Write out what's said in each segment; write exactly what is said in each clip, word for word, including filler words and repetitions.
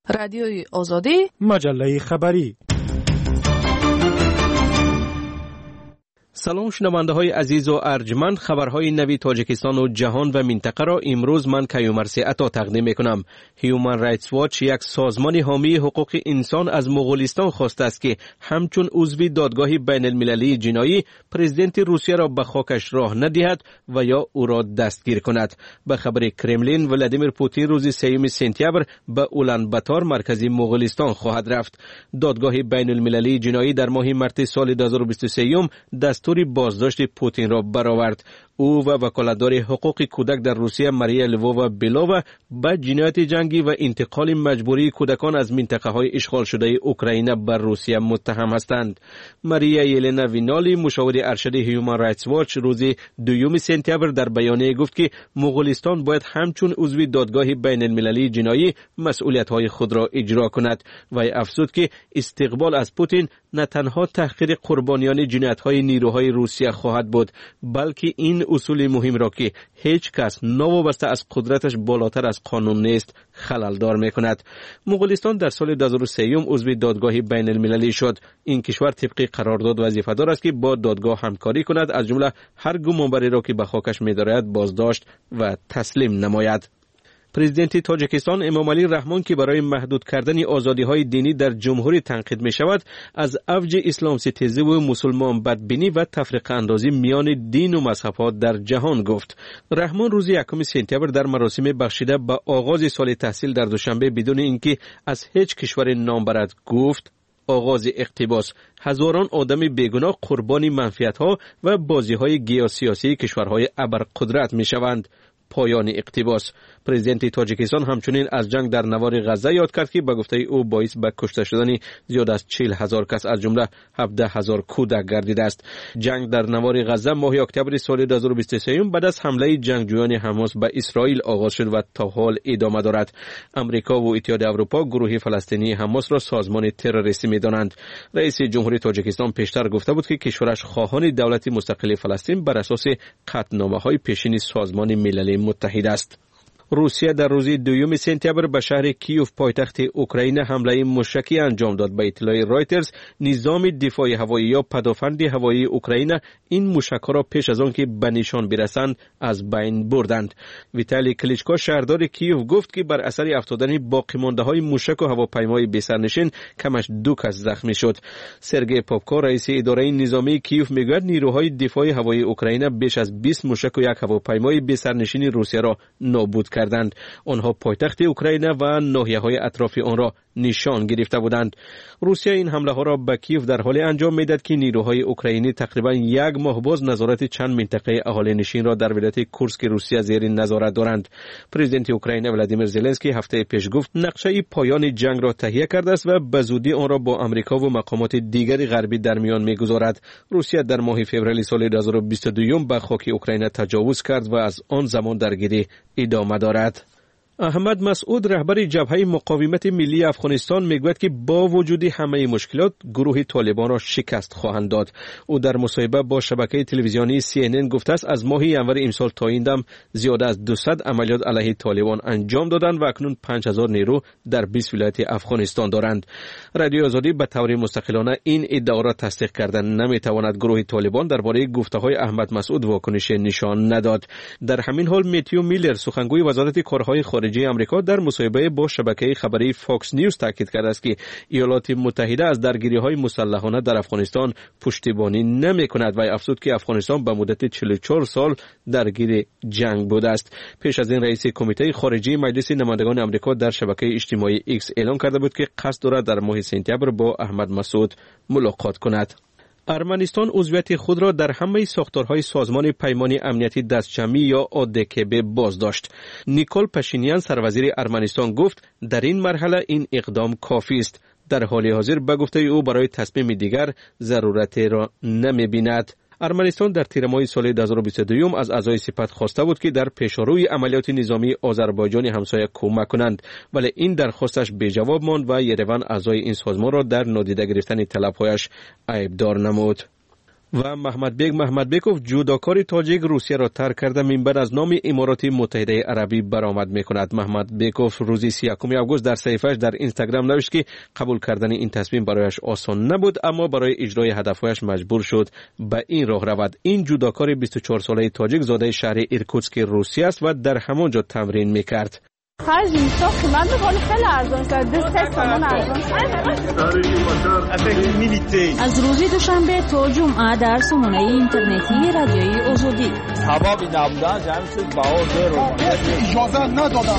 رادیوی آزادی، مجله خبری. سلام شنونده های عزیز و ارجمند، خبرهای نوی تاجیکستان و جهان و منطقه را امروز من کیومرثی عطا تقدیم میکنم. هیومن رایتس واچ، یک سازمان حامی حقوق انسان، از مغولستان خواسته است که همچون عضو دادگاه بین المللی جنایی پرزیدنت روسیه را به خاکش راه ندهد و یا او را دستگیر کند. به خبر کرملین، ولادیمیر پوتین روز سوم سپتامبر به اولان باتار مرکزی مغولستان خواهد رفت. دادگاه بین المللی جنایی در ماه مارس سال دو هزار و بیست و سه دستور بازداشت پوتین را برآورد. او و وکالتدار حقوق کودک در روسیه ماریا لووا بیلووا به جنایت جنگی و انتقال مجبوری کودکان از منطقه های اشغال شده اوکراین بر روسیه متهم هستند. ماریا یلنا وینالی، مشاور ارشد هیومن رایتس واچ، روز دوم سپتامبر در بیانیه گفت که مغولستان باید همچون عضو دادگاه بین المللی جنایی مسئولیت های خود را اجرا کند و افزود که استقبال از پوتین نه تنها تحقیر قربانیان جنایت های نیروهای روسیه خواهد بود، بلکه این اصول مهم را که هیچ کس نوابسته از قدرتش بالاتر از قانون نیست خلل دار می کند. مغولستان در سال دو هزار و سه عضو دادگاه بین المللی شد. این کشور طبق قرارداد وظیفه دار است که با دادگاه همکاری کند، از جمله هر گمانبری را که به خاکش می دارد بازداشت و تسلیم نماید. پرزیدنت تاجیکستان امامعلی رحمان که برای محدود کردن آزادی‌های دینی در جمهوری تنقید می‌شود، از اوج اسلام ستیزی و مسلمان بدبینی و تفرقه اندازی میان دین و مذهب‌ها در جهان گفت. رحمان روز یکم سپتامبر در مراسم بخشیده به آغاز سال تحصیل در دوشنبه بدون اینکه از هیچ کشور نام برد گفت: آغاز اقتباس، هزاران آدم بیگناه قربانی منفعت‌ها و بازی‌های گیاسیاسی کشورهای ابرقدرت می‌شوند. پایان اقتباس. پرزیدنت تاجیکستان همچنین از جنگ در نوار غزه یاد کرد که به گفته او باعث به کشته شدن زیاد از چهل هزار کس از جمله هفده هزار کودک گردیده است. جنگ در نوار غزه ماه اکتبر سال دو هزار و بیست و سه بعد از حمله جنگجویان حماس به اسرائیل آغاز شد و تا حال ادامه دارد. امریکا و اتحاد اروپا گروه فلسطینی حماس را سازمان تروریستی می‌دانند. رئیس جمهوری تاجیکستان پیشتر گفته بود که کشورش خواهان دولت مستقل فلسطین بر اساس قطعنامه‌های پیشین سازمان ملل متحد است. روسیه در روز دوم سپتامبر به شهر کیوف پایتخت اوکراین حمله موشکی انجام داد. به اطلاع رایترز، نظام دفاع هوایی یا پدافند هوایی اوکراین این موشک‌ها را پیش از آن که به نشان برسند از بین بردند. ویتالی کلیچکو شهردار کیوف گفت که بر اثر افتادن باقی مانده‌های موشک و هواپیمای بی‌سرنشین کمش دو کس زخمی شد. سرگئی پاپکو، رئیس اداره نظامی کیوف، میگوید نیروهای دفاع هوایی اوکراین بیش از بیست موشک و یک هواپیمای بی‌سرنشین روسیه را نابود کردند. آنها پایتخت اوکراین و ناحیه‌های اطراف آن را نشان گرفته بودند. روسیه این حمله ها را به کیف در حال انجام میداد که نیروهای اوکراینی تقریبا یک ماه باز نظارت چند منطقه اهالی نشین را در ولایت کورسک روسیه زیر نظارت دارند. پرزیدنت اوکراین ولادیمیر زلنسکی هفته پیش گفت نقشه پایان جنگ را تهیه کرده است و به زودی آن را با آمریکا و مقامات دیگر غربی در میان میگذارد. روسیه در ماه فوریه سال دو هزار و بیست و دو به خاک اوکراین تجاوز کرد و از آن زمان درگیری ادامه دارد. احمد مسعود، رهبر جبهه مقاومت ملی افغانستان، میگوید که با وجود همه مشکلات گروه طالبان را شکست خواهند داد. او در مصاحبه با شبکه تلویزیونی سی ان ان گفته است از ماه ژانویه امسال تا این دم زیاد از دویست عملیات علیه طالبان انجام دادند و اکنون پنج هزار نیرو در بیست ولایت افغانستان دارند. رادیو آزادی به طور مستقلانه این ادعا را تصدیق کردن نمیتواند. گروه طالبان درباره گفته‌های احمد مسعود واکنش نشان نداد. در همین حال متیو میلر، سخنگوی وزارت کارهای خارجه امریکا، در مصاحبه با شبکه خبری فاکس نیوز تاکید کرده است که ایالات متحده از درگیری‌های مسلحانه در افغانستان پشتیبانی نمی‌کند و افزود که افغانستان به مدت چهل و چهار سال درگیر جنگ بوده است. پیش از این رئیس کمیته خارجی مجلس نمایندگان آمریکا در شبکه اجتماعی ایکس اعلام کرده بود که قصد دارد در ماه سپتامبر با احمد مسعود ملاقات کند. ارمنستان عضویت خود را در همه ساختارهای سازمان پیمان امنیتی دستجمعی یا آدکب بازداشت. نیکول پاشینیان، سروزیر ارمنستان، گفت در این مرحله این اقدام کافی است. در حال حاضر به گفته او برای تصمیم دیگر ضرورتی را نمی‌بیند. ارمنستان در تیر ماه سال دو هزار و بیست و دو از اعضای سپاه خواسته بود که در پیشروی عملیات نظامی آذربایجان همسایه کمک کنند، ولی این درخواستش بی جواب ماند و یروان اعضای این سازمان را در نادیده گرفتن طلب‌هایش عیبدار نمود. و محمد بیگ محمد بیکوف جودوکار تاجیک روسیه را ترک کرده منبع از نام امارات متحده عربی برآمد میکند. محمد بیکوف روز سی و یک آگوست در صفحه‌اش در اینستاگرام نوشت که قبول کردن این تصمیم برایش آسان نبود، اما برای اجرای هدفهایش مجبور شد به این راه رود. این جودوکار بیست و چهار ساله تاجیک زاده شهر ایرکوتسک روسیه است و در همانجا تمرین میکرد. خرج اینستا قیمت بخوری خیلی ارزان شد. دسته سامان ارزان از روز دوشنبه تا جمعه در سامانه اینترنتی رادیوی آزادی ثوابی نبودن جمع شد بها زیرو اجازه ندادن.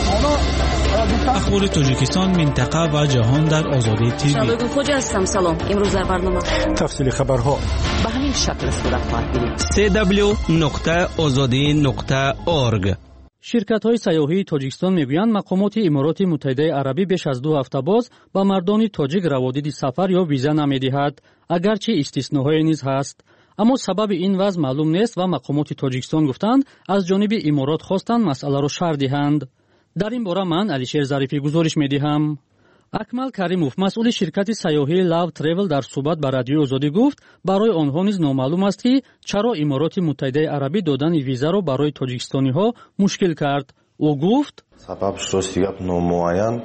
اخبار تاجیکستان، منطقه و جهان در آزادی تیوی. شبکه خوجا هستم. سلام. امروز در برنامه تفصیل خبرها به همین شکل صورت خواهد گرفت. سی دبلیو نقطه آزادی نقطه اورگ. شرکت‌های سیاحی تاجیکستان میگویند مقامات امارات متحده عربی بیش از دو هفته باز به مردان تاجیک روادید سفر یا ویزا نمی‌دهد، اگرچه استثناءهایی نیز هست. اما سبب این وضع معلوم نیست و مقامات تاجیکستان گفتند از جانب امارات خواستند مسئله را شرح دهند. در این باره من علیشیر ظریفی گزارش می‌دهم. اکمل کریموف مسئول شرکت سیاحی لاو تریول در صحبت با رادیو آزادی گفت برای آنها نیز نامعلوم است که چرا امارات متحده عربی دادن ویزا را برای تاجیکستانی‌ها مشکل کرد. او گفت سببش راست گپ نامعین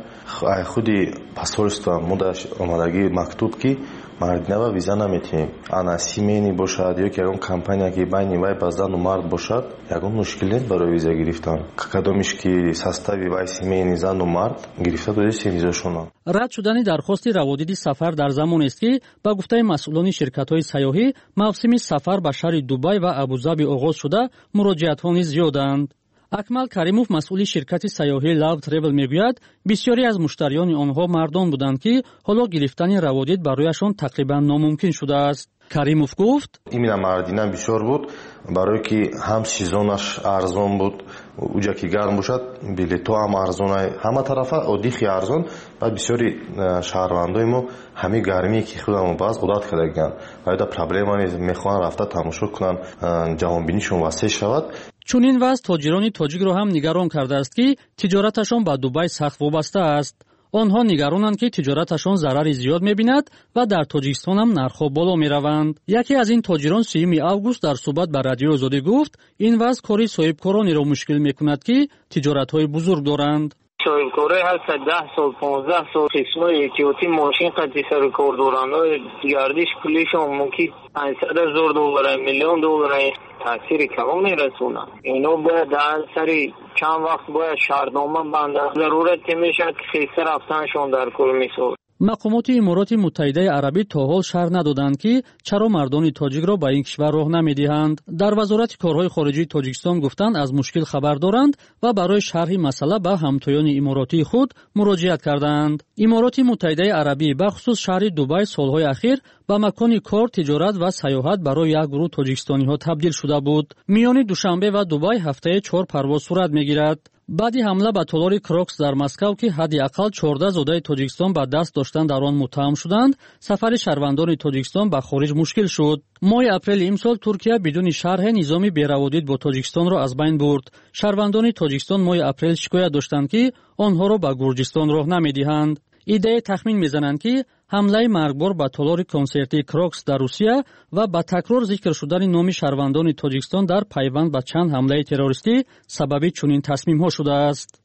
خودی посольство مودش آمادگی مکتوب کی مردنا ویزا نمیتیم انا سیمینی باشد یا که اون کمپانی که بین وای بازدان و مرد باشد یگان مشکل نیست برای ویزا گرفتن. کدومش که ساستاوی وای سیمینی زن و مرد گرفته دوست ویزاشون. رد شدن درخواست روادید سفر در زمان است که با گفته مسئولان شرکت‌های سیاحی موسم سفر به شهر دبی و ابوظبی آغاز شده، مراجعت‌ها نیز زیادند. اکمل کریموف مسئول شرکت سیاحی لاو تریول میگوید بسیاری از مشتریان آنها مردان بودند که حالا گرفتن روادید برایشان تقریبا ناممکن شده است. کریموف گفت ایمینا مردینه بسیار بود برای که هم سیزونش ارزان بود اوجا که گرم باشد بلیط‌ها هم ارزانه همه طرفه عادی ارزان و بسیاری شهروندای ما همه گرمی که خودمون باز عادت کردن و دا پرابلم نیست میخوان رفته تماشا کنن جهان بینیشون وسیع شود. چون این وضع تاجران تاجیک را هم نگران کرده است که تجارتشان با دبی سخت وابسته است. آنها نگرانند که تجارتشان ضرری زیاد می‌بیند و در تاجیکستان هم نرخ‌ها بالا می‌روند. یکی از این تاجران سیوم آگوست در صحبت با رادیو آزادی گفت این وضع کاری صاحبکارانی را مشکل می‌کند که تجارت‌های بزرگ دارند. صاحبکارای هست ده سال پانزده سال قسمای احتیاطی ماشین قدی سر کار دارند گردش پولیشون ممکن پانصد هزار دلار میلیون دلار تاثیر کم میرسونه. اینا باید در سری چند وقت باید شهرنامه بنده ضرورت میشه که خیسته رفتنشون در کار میسود. مقامات امارات متحده عربی تا حال شرح ندادند که چرا مردان تاجیک را به این کشور راه نمیدهند. در وزارت کارهای خارجی تاجیکستان گفتند از مشکل خبر دارند و برای شرح مسئله به همتایان اماراتی خود مراجعت کردند. امارات متحده عربی به خصوص شهر دبی سالهای اخیر به مکان کار، تجارت و سیاحت برای یک گروه تاجیکستانی‌ها تبدیل شده بود. میان دوشنبه و دبی هفته چهار پرواز صورت میگیرد. بعدی حمله به تالار کروکس در مسکو که حداقل چهارده زاده تاجیکستان به دست داشتن در آن متهم شدند، سفر شهروندان تاجیکستان به خارج مشکل شد. ماه اپریل امسال ترکیه بدون شرح نظامی بی‌روادید با تاجیکستان را از بین برد. شهروندان تاجیکستان ماه اپریل شکایت داشتند که آنها را به گرجستان راه نمی‌دهند. ایده تخمین میزنند که حمله مرگبار به تالار کنسرتی کروکس در روسیه و با تکرار ذکر شدن نام شهروندان تاجیکستان در پیوند به چند حمله تروریستی سبب چنین تصمیم ها شده است.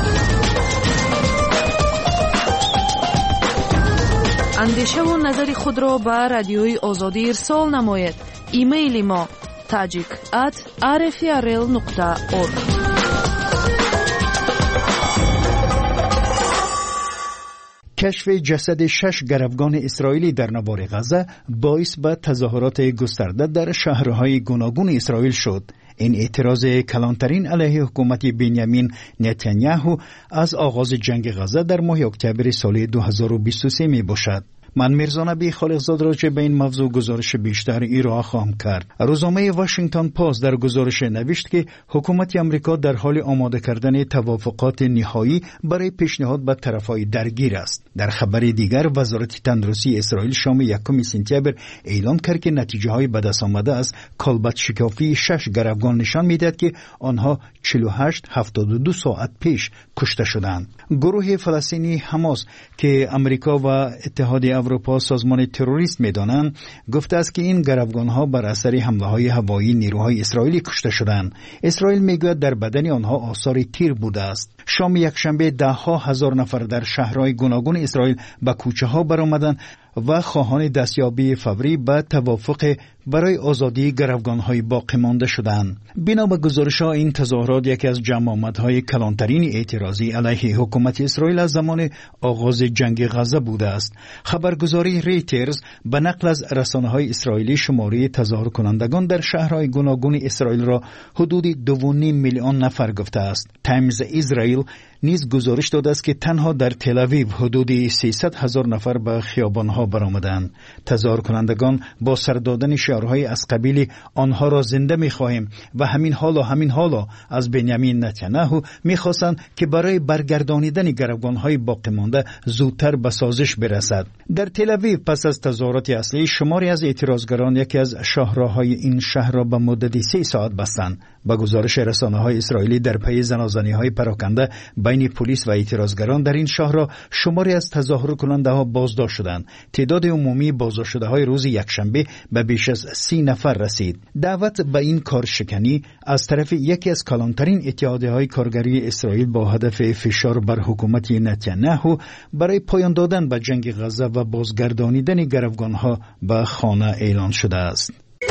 اندیشه و نظر خود را به رادیوی آزادی ارسال نماید. ایمیل ما tajik at r f r l نقطه org. کشف جسد شش گروگان اسرائیلی در نوار غزه باعث به تظاهرات گسترده در شهرهای گوناگون اسرائیل شد. این اعتراض کلانترین علیه حکومت بنیامین نتانیاهو از آغاز جنگ غزه در ماه اکتبر سال دو هزار و بیست و سه می باشد. من میرزا نبی خالقزاد راجع به این موضوع گزارش بیشتر ارائه خواهم کرد. روزنامه واشنگتن پست در گزارش نوشت که حکومت آمریکا در حال آماده کردن توافقات نهایی برای پیشنهاد به طرفهای درگیر است. در خبر دیگر وزارت تندرستی اسرائیل شام یکم سپتامبر اعلام کرد که نتیجه های به دست آمده از کالبد شکافی شش گروگان نشان میدهد که آنها چهل و هشت هفتاد و دو ساعت پیش کشته شدند. گروه فلسطینی حماس که آمریکا و اتحادیه اروپا سازمان تروریست می‌دانند گفته است که این گروگان‌ها بر اثر حمله‌های هوایی نیروهای اسرائیلی کشته شدند. اسرائیل میگوید در بدن آنها آثار تیر بوده است. شام یکشنبه ده‌ها هزار نفر در شهرهای گوناگون اسرائیل به کوچه‌ها برآمدند و خواهان دستیابی فوری به توافق برای آزادی گروگان‌های باقی مانده شدند. بنا به گزارش‌ها این تظاهرات یکی از جمع آمدهای کلانترین اعتراضی علیه حکومت اسرائیل از زمان آغاز جنگ غزه بوده است. خبرگزاری ریترز به نقل از رسانه‌های اسرائیلی شماره تظاهر کنندگان در شهرهای گوناگون اسرائیل را حدود دو و نیم میلیون نفر گفته است. تایمز اسرائیل نیز گزارش داده است که تنها در تل آویو حدود سیصد هزار نفر به خیابان‌ها برآمدند. تظاهر کنندگان با سر دادن شعارهای از قبیل آنها را زنده می‌خواهیم و همین حالا همین حالا از بنیامین نتانیاهو می‌خواستند که برای برگردانیدن گروگان‌های باقی مانده زودتر به سازش برسد. در تل آویو پس از تظاهرات اصلی شماری از اعتراضگران یکی از شاهراهای این شهر را به مدت سه ساعت بستند. با گزارش رسانه‌های اسرائیلی در پی زنازانی‌های پراکنده بین پلیس و اعتراضگران در این شهر را شماری از تظاهر کننده‌ها بازداشت شدند. تعداد عمومی بازداشت شده‌های روز یکشنبه به بیش از سی نفر رسید. دعوت به این کارشکنی از طرف یکی از کلانترین اتحادیه‌های کارگری اسرائیل با هدف فشار بر حکومت نتانیاهو برای پایان دادن به جنگ غزه و بازگردانیدن گروگان‌ها به خانه اعلان شده است.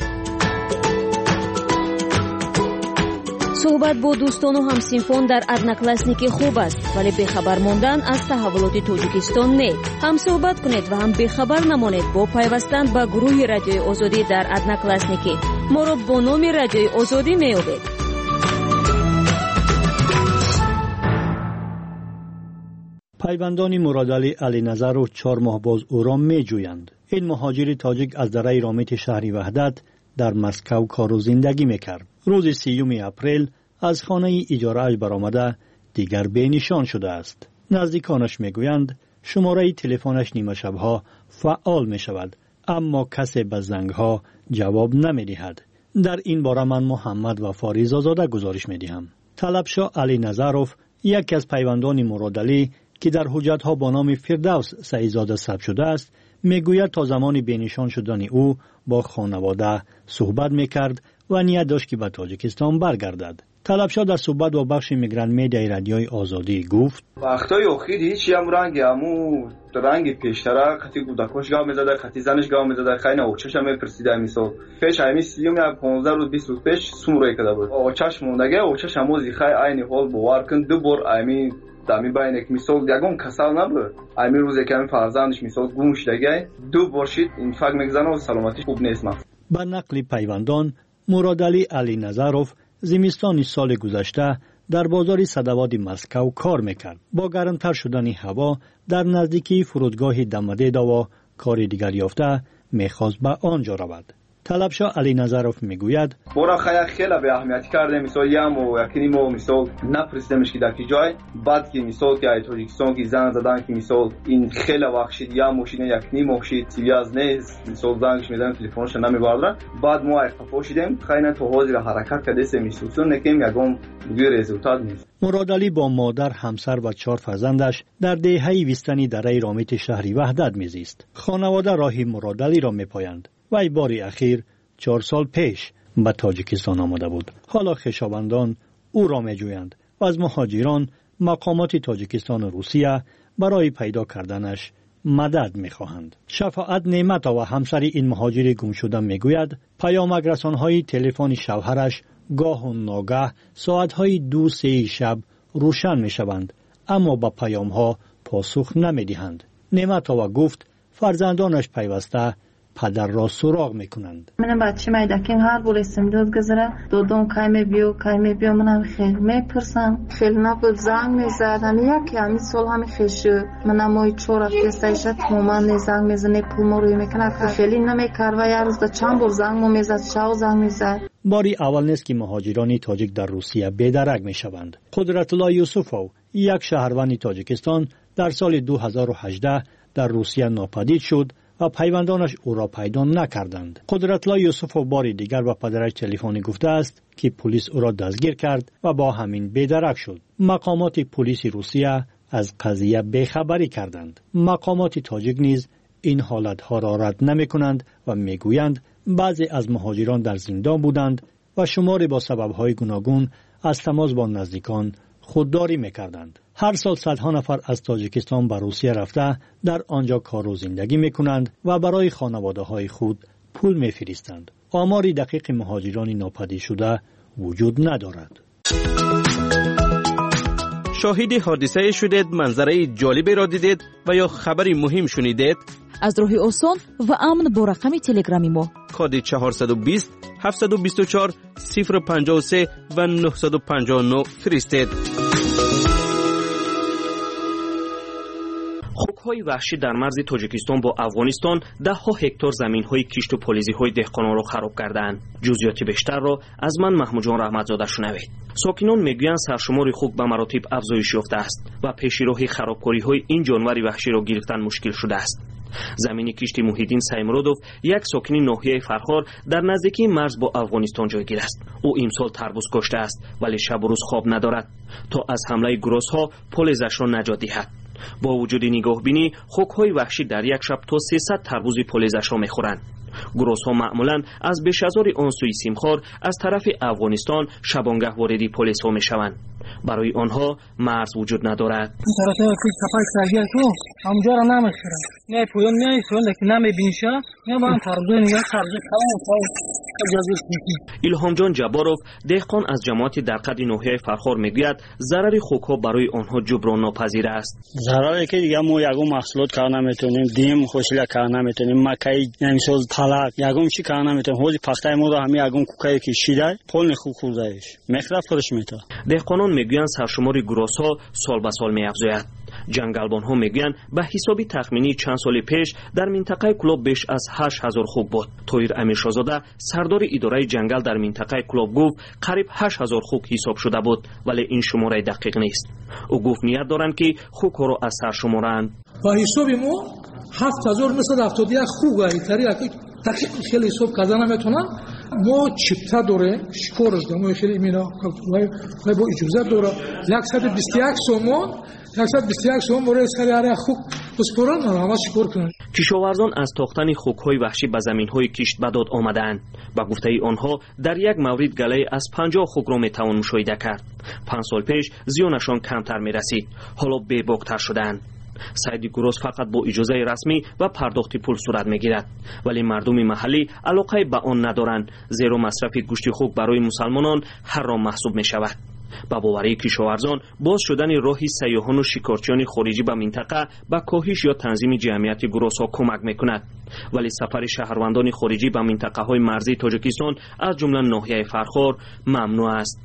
صحبت با دوستان و همسینفون در ادناکلاسنیکی خوب است، ولی بخبر ماندن از تحولات توجیکستان نه. هم صحبت کنید و هم بخبر نمانید با پیوستن به گروه رادیوی آزادی در ادناکلاسنیکی. ما را با نام رادیوی آزادی میابید. پیوندان مرادعلی علی نظر و چهار ماه باز او را می جویند. این مهاجر تاجیک از دره رامت شهری وحدت در مسکو کار و زندگی میکرد. روز سیوم اپریل از خانه اجاره برآمده دیگر به نشان شده است. نزدیکانش میگویند شماره تلفنش نیمه شبها فعال می شود، اما کسی به زنگها جواب نمی دهد. در این باره من محمد و فاریز آزاده گزارش می دهم. طلبشاه علی نظروف یکی از پیوندان مرادعلی که در حجتها با نام فردوس سعیدزاده ثبت شده است میگوید تا زمان بینشان شدن او با خانواده صحبت میکرد و نیت داشت که به تاجیکستان برگردد. طلبشاه در صحبت با بخش میگران میدیای رادیوی آزادی گفت وقتای اخیر هیچ هم رنگ همو رنگ پیشتره خطی کودکاش گام میزده، خطی زنش گام میزده، خیلی اوچش هم میپرسیده میسو پیش همی سیوم یا پانزده روز بیست روز پیش سومروی کده بود اوچش موندگه اوچش همو زیخای عینی حال باور کن دو بار امی دمی باینک میسال یگون کسال نبود امی روز کمی فرزندش میسال گم شدگه دو بارشید این فکر میگذنه و سلامتی خوب نیست. من با نقل پیوندان مرادعلی علی نظروف زمستان سال گذشته در بازار صدوات مسکو کار میکرد. با گرمتر شدن هوا در نزدیکی فرودگاه دمده دوا کار دیگر یافته میخواست به آنجا رود. طلبشاه علی نظروف میگوید بورا خیلی خیلی به اهمیت کرده مثال یام و یکی مو مثال نپرسیدمش که در کی جای بعد که مثال که تاجیکستان کی زنگ زدن که مثال این خیلی وقت یا ماشین یک نیم ماشین تیاز نیست مثال زنگش میزنه تلفنش نمیبردن بعد ما اختفا شدیم خیلی تو حاضر حرکت کرده سه میسوسون نکیم یگم دیگه رزولت نیست. مرادعلی با مادر، همسر و چهار فرزندش در دهه ویستنی دره رامت شهری وحدت میزیست. خانواده راه مرادعلی را میپایند. وی باری اخیر چهار سال پیش به تاجیکستان آمده بود. حالا خویشاوندان او را میجویند و از مهاجران مقامات تاجیکستان و روسیه برای پیدا کردنش مدد میخواهند. شفاعت نعمت و همسر این مهاجر گم شده میگوید پیامک رسانهای تلفن شوهرش گاه و ناگه ساعتهای دو سه شب روشن میشوند، اما با پیامها پاسخ نمیدهند. نعمت و گفت فرزندانش پیوسته پدر را سراغ میکنند. من بچه میدکیم هر بار استمداد گذره دودون کای بیو کای بیو منم خیلی میپرسم خیلی نبود زنگ میزد همی یکی همی سال همی خیشو منم مای چور هفته سایشت مومن زنگ میزنه پول ما روی میکنه خیلی نمیکر و یه روز دا چند بار زنگ مو میزد شاو زنگ میزد. باری اول نیست که مهاجرانی تاجیک در روسیه بی‌درک میشوند. قدرت الله یوسفو یک شهروند تاجیکستان در سال دو هزار و هجده در روسیه ناپدید شد و پیوندانش او را پیدا نکردند. قدرت الله یوسف بار دیگر با پدرش تلفنی گفته است که پلیس او را دستگیر کرد و با همین بی‌درک شد. مقامات پلیس روسیه از قضیه بیخبری کردند. مقامات تاجیک نیز این حالتها را رد نمی کنند و می گویند بعضی از مهاجران در زندان بودند و شماری با سببهای گوناگون از تماس با نزدیکان خودداری می کردند. هر سال صدها نفر از تاجیکستان به روسیه رفته در آنجا کار و زندگی می کنند و برای خانواده های خود پول می فرستند. آماری دقیق مهاجران ناپدید شده وجود ندارد. شاهد حادثه شدید، منظره جالبی را دیدید و یا خبری مهم شنیدید؟ از راهی آسان و امن با رقم تلگرامی ما کد چهارصد و بیست هفتصد و بیست و چهار صفر پنجاه و سه و نهصد و پنجاه و نه فرستید. خوک‌های وحشی در مرز تاجیکستان با افغانستان ده ها هکتار زمین‌های کشت و پالیزی‌های دهقانان را خراب کردند. جزئیات بیشتر را از من محمود جان رحمتزاده شنوید. ساکنان میگویند سرشمار خوک به مراتب افزایش یافته است و پیش راه خرابکاری‌های این جانور وحشی را گرفتن مشکل شده است. زمین کشتی محیدین سایمرودوف یک ساکن ناحیه فرخار در نزدیکی مرز با افغانستان جایگیر است. او امسال تربوز کاشته است ولی شب و روز خواب ندارد تا از حمله گروس‌ها پالیزش را نجات دهد. با وجود نگاه بینی خوک‌های وحشی در یک شب تا سیصد تربوز پالیزش را می‌خورند. گروس‌ها معمولاً از بیش‌ازار آن سوی سیمخوار از طرف افغانستان شبانگه وارد پالیس‌ها می‌شوند. برای آنها مرز وجود ندارد. این طرف که کپای ساگیر تو همجا را نمی‌خورند. نه پویان نه سوال که نمی‌بینشه نه با تربوز نگاه تربوز کلام ایلهام جان جباروف دهقان از جماعت در قد ناحیه فرخار میگوید ضرر خوک‌ها برای آنها جبران ناپذیر است. ضرری که دیگه ما یگم محصولات کار نمیتونیم، دیم خوشیلا کار نمیتونیم، مکای نمیساز پلاک یگم چی کار نمیتونیم. حالی پخته ما رو همین یگم کوکایی که شیده پول خوب خوردهش مخرف فرش میته. دهقانان میگویند سرشمار گروس‌ها سال به سال میافزاید. جنگلبان‌ها میگویند به حسابی تخمینی چند سال پیش در منطقه کلوب بیش از هشت هزار خوک بود. طاهر امیرشاهزاده سردار اداره جنگل در منطقه کلوب گفت قریب هشت هزار خوک حساب شده بود ولی این شماره دقیق نیست. او گفت نیت دارند که خوک‌ها را از سر شمارند. با حساب ما هفت هزار نهصد و هفتاد و یک خوک ایتاری دقیق خیلی حساب کردن نمیتونن. ما چپتا داره شکارش داره ما خیلی اینا با اجازه داره صد و بیست و یک سومون صد و بیست و یک سومون برای سری اره خوک بسپرن همه شکار کنن. کشاورزان از تاختن خوک‌های وحشی به زمین‌های کشت به داد آمدند. با گفته آنها در یک مورد گله از پنجاه خوک را میتوان مشاهده کرد. پنج سال پیش زیانشان کمتر میرسید، حالا بی‌باک‌تر شدند. صید گروس فقط با اجازه رسمی و پرداخت پول صورت میگیرد ولی مردم محلی علاقه به آن ندارند زیرا مصرف گوشت خوک برای مسلمانان حرام محسوب می شود. با باوری کشاورزان باز شدن راهی سیاحان و شکارچیان خارجی به منطقه به کاهش یا تنظیم جمعیت گروس ها کمک میکند ولی سفر شهروندان خارجی به منطقه های مرزی تاجیکستان از جمله ناحیه فرخار ممنوع است.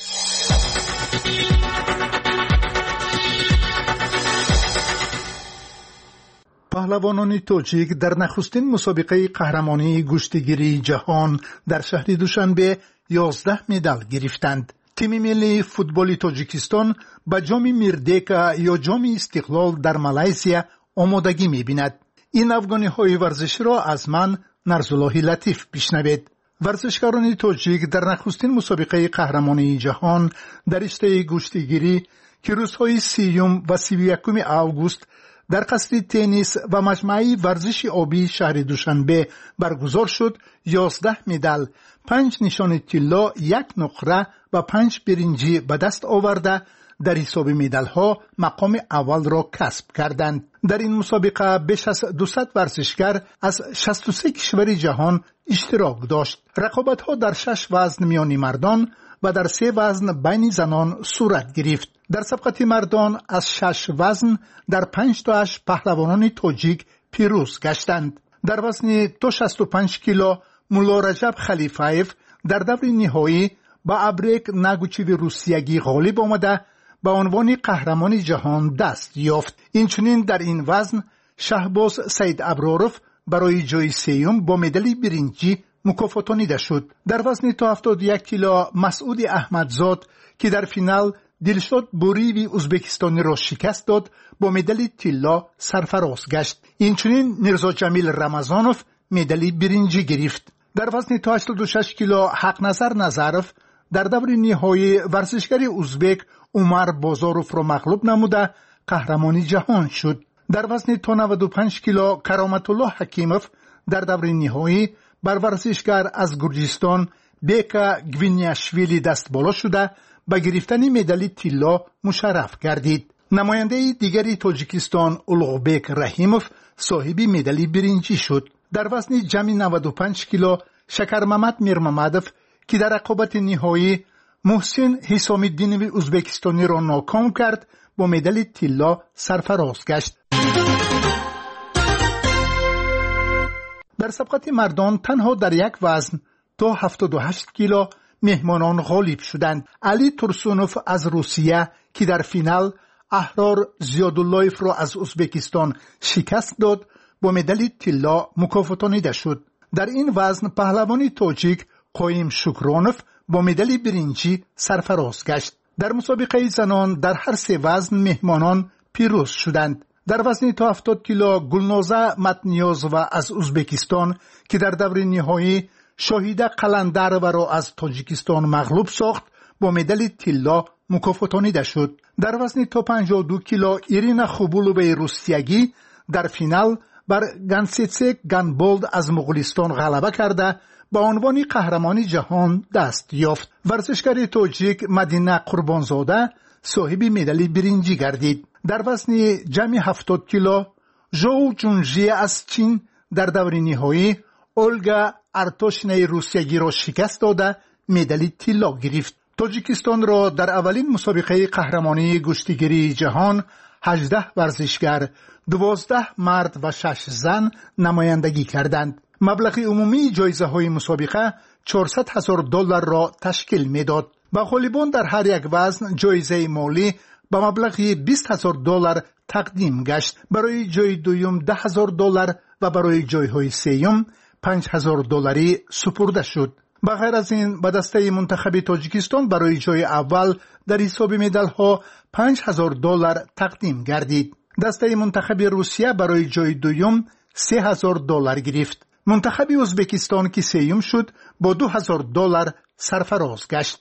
پهلوانان تاجیک در نخستین مسابقه قهرمانی گوشتگیری جهان در شهر دوشنبه یازده مدال گرفتند. تیم ملی فوتبال تاجیکستان به جام میردیکا یا جام استقلال در مالایزیا آمادگی می‌بیند. این افغانی های ورزشی را از من نرزالله لطیف بشنوید. ورزشکاران تاجیک در نخستین مسابقه قهرمانی جهان در رشته گوشتگیری که روزهای سیوم و سی و یکم آگوست در قصر تنیس و مجمع ورزش آبی شهر دوشنبه برگزار شد یازده مدال، پنج نشان طلا، یک نقره و پنج برنجی به دست آورده در حساب مدال ها مقام اول را کسب کردند. در این مسابقه بیش از دویست ورزشکار از شصت و سه کشور جهان اشتراک داشت. رقابت ها در شش وزن میان مردان و در سه وزن بین زنان صورت گرفت. در سبقت مردان از شش وزن در پنج تاش پهلوانان تاجیک پیروز گشتند. در وزن تا شصت و پنج کیلو مولا رجب خلیفایف در دور نهایی با ابریک نگوچیو روسیگی غالب آمده به عنوان قهرمان جهان دست یافت. اینچنین در این وزن شهباز سید ابراروف برای جای سیوم با مدال برنجی مکافاتانیده شد. در وزن تا هفتاد و یک کیلو مسعود احمدزاد که در فینال دلشاد بوریوی ازبکستانی را شکست داد با مدال طلا سرفراز گشت. اینچنین میرزا جمیل رمضانوف مدال برنجی گرفت. در وزن تا هشتاد و شش کیلو حق نظر نظرف در دور نهایی ورزشکار ازبک عمر بازاروف را مغلوب نموده قهرمانی جهان شد. در وزن تا نود و پنج کیلو کرامت الله حکیموف در دور نهایی بر ورزشگر از گرجستان بیکا گوینیاشویلی دست بالا شده به گرفتن مدال طلا مشرف گردید. نماینده دیگری تاجیکستان اولغبک رحیموف صاحب مدال برنجی شد. در وزن جمعی نود و پنج کیلو شکرممد میرممدوف که در رقابت نهایی محسن حسام الدینوی ازبکستانی را ناکام کرد با مدال طلا سرفراز گشت. در سبقت مردان تنها در یک وزن تا هفتاد و هشت کیلو مهمانان غالب شدند. علی ترسونوف از روسیه که در فینال احرار زیاداللهیف را از ازبکستان شکست داد با مدال طلا مکافاتانیده شد. در این وزن پهلوان تاجیک قایم شکرانوف با مدال برنجی سرفراز گشت. در مسابقه زنان در هر سه وزن مهمانان پیروز شدند. در وزن تا هفتاد کیلو گلنازه متنیازووا از ازبکستان که در دور نهایی شاهیده قلندروا را از تاجیکستان مغلوب ساخت با مدال طلا مکافاتانیده شد. در وزن تا پنجاه و دو کیلو ایرینا خوبولووی روسیگی در فینال بر گنسیتسک گنبولد از مغولستان غلبه کرده با عنوان قهرمان جهان دست یافت. ورزشگر تاجیک مدینه قربانزاده صاحب مدال برنجی گردید. در وزن جمع هفتاد کیلو ژو جونژی از چین در دور نهایی اولگا ارتوشنی روسیگی را شکست داده مدال طلا گرفت. تاجیکستان را در اولین مسابقه قهرمانی گشتیگیری جهان هجده ورزشگر، دوازده مرد و شش زن نمایندگی کردند. مبلغ عمومی جایزه های مسابقه چهارصد هزار دلار را تشکیل میداد. به غالبان در هر یک وزن جایزه مالی به مبلغ بیست هزار دلار تقدیم گشت. برای جای دوم ده هزار دلار و برای جایهای سوم پنج هزار دلاری سپرده شد. بغیر از این به دسته منتخب تاجیکستان برای جای اول در حساب مدال ها پنج هزار دلار تقدیم گردید. دسته منتخب روسیه برای جای دوم سه هزار دلار گرفت. منتخب ازبکستان که سوم شد با دو هزار دلار سرفراز گشت.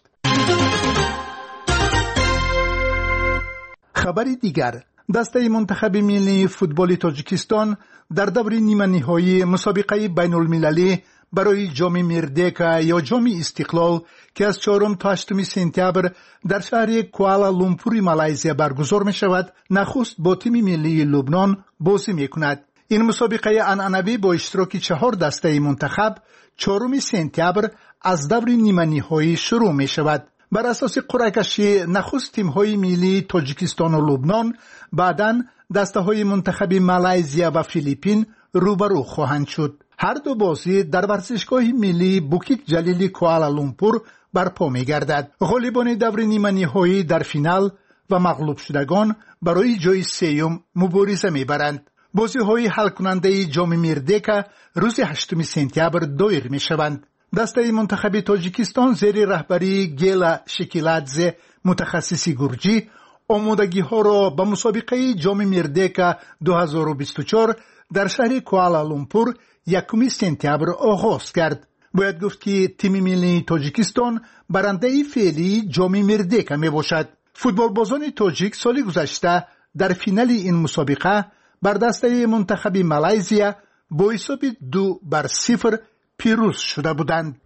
خبری دیگر، دسته منتخب ملی فوتبال تاجیکستان در دور نیمه نهایی مسابقه بین المللی برای جام مردیکا یا جام استقلال که از چهارم تا هشتم سپتامبر در شهر کوالالامپور مالایزیا برگزار می شود، نخست با تیم ملی لبنان بازی می کند. این مسابقه عنعنوی با اشتراک چهار دسته منتخب چهارم سپتامبر از دور نیمه نهایی شروع می شود. بر اساس قرعه کشی نخست تیم های ملی تاجیکستان و لبنان، بعداً دسته های منتخب مالایزیا و فیلیپین روبرو خواهند شد. هر دو بازی در ورزشگاه ملی بوکیت جلیلی کوالالامپور برپا می گردد. غالبان دور نیمه نهایی در فینال و مغلوب شدگان برای جای سوم مبارزه می برند. بازی های حل کننده جام مردیکا روز هشتم سپتامبر دایر می شوند. دسته منتخب تاجیکستان زیر رهبری گیلا شکیلادزه متخصص گرجی آمادگی ها را به مسابقه جام مردیکا دو هزار و بیست و چهار در شهر کوالالامپور یکم سپتامبر آغاز کرد. باید گفت که تیم ملی تاجیکستان برنده فعلی جام مردیکا می باشد. فوتبال بازان تاجیک سال گذشته در فینال این مسابقه بر دسته منتخب مالایزیا با حساب دو بر صفر پیروز شده بودند.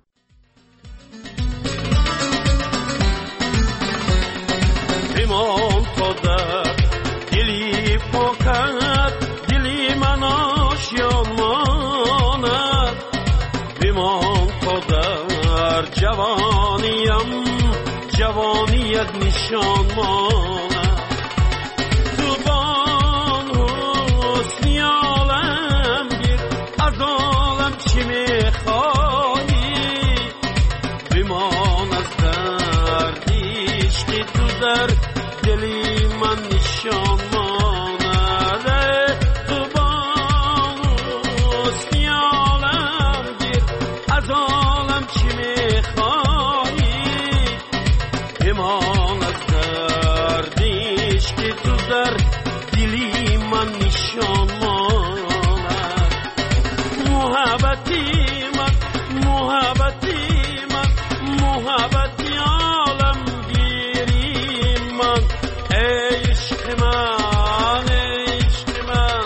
بمان تا در دلی پاکت دلی من آشیان ماند، بمان تا در جوانیم جوانیت نشان ماند. تو بان حسنی عالم گیر از عالم چی میخوایی، بمان از دردیش که تو در دلی من نشان ماند. تو بان حسنی عالم گیر از عالم چی میخوایی، بمان از دردیش که تو در دلی من نشان ماند. محبتی من محبتی من محبتی عالم گیری من، عشق من عشق من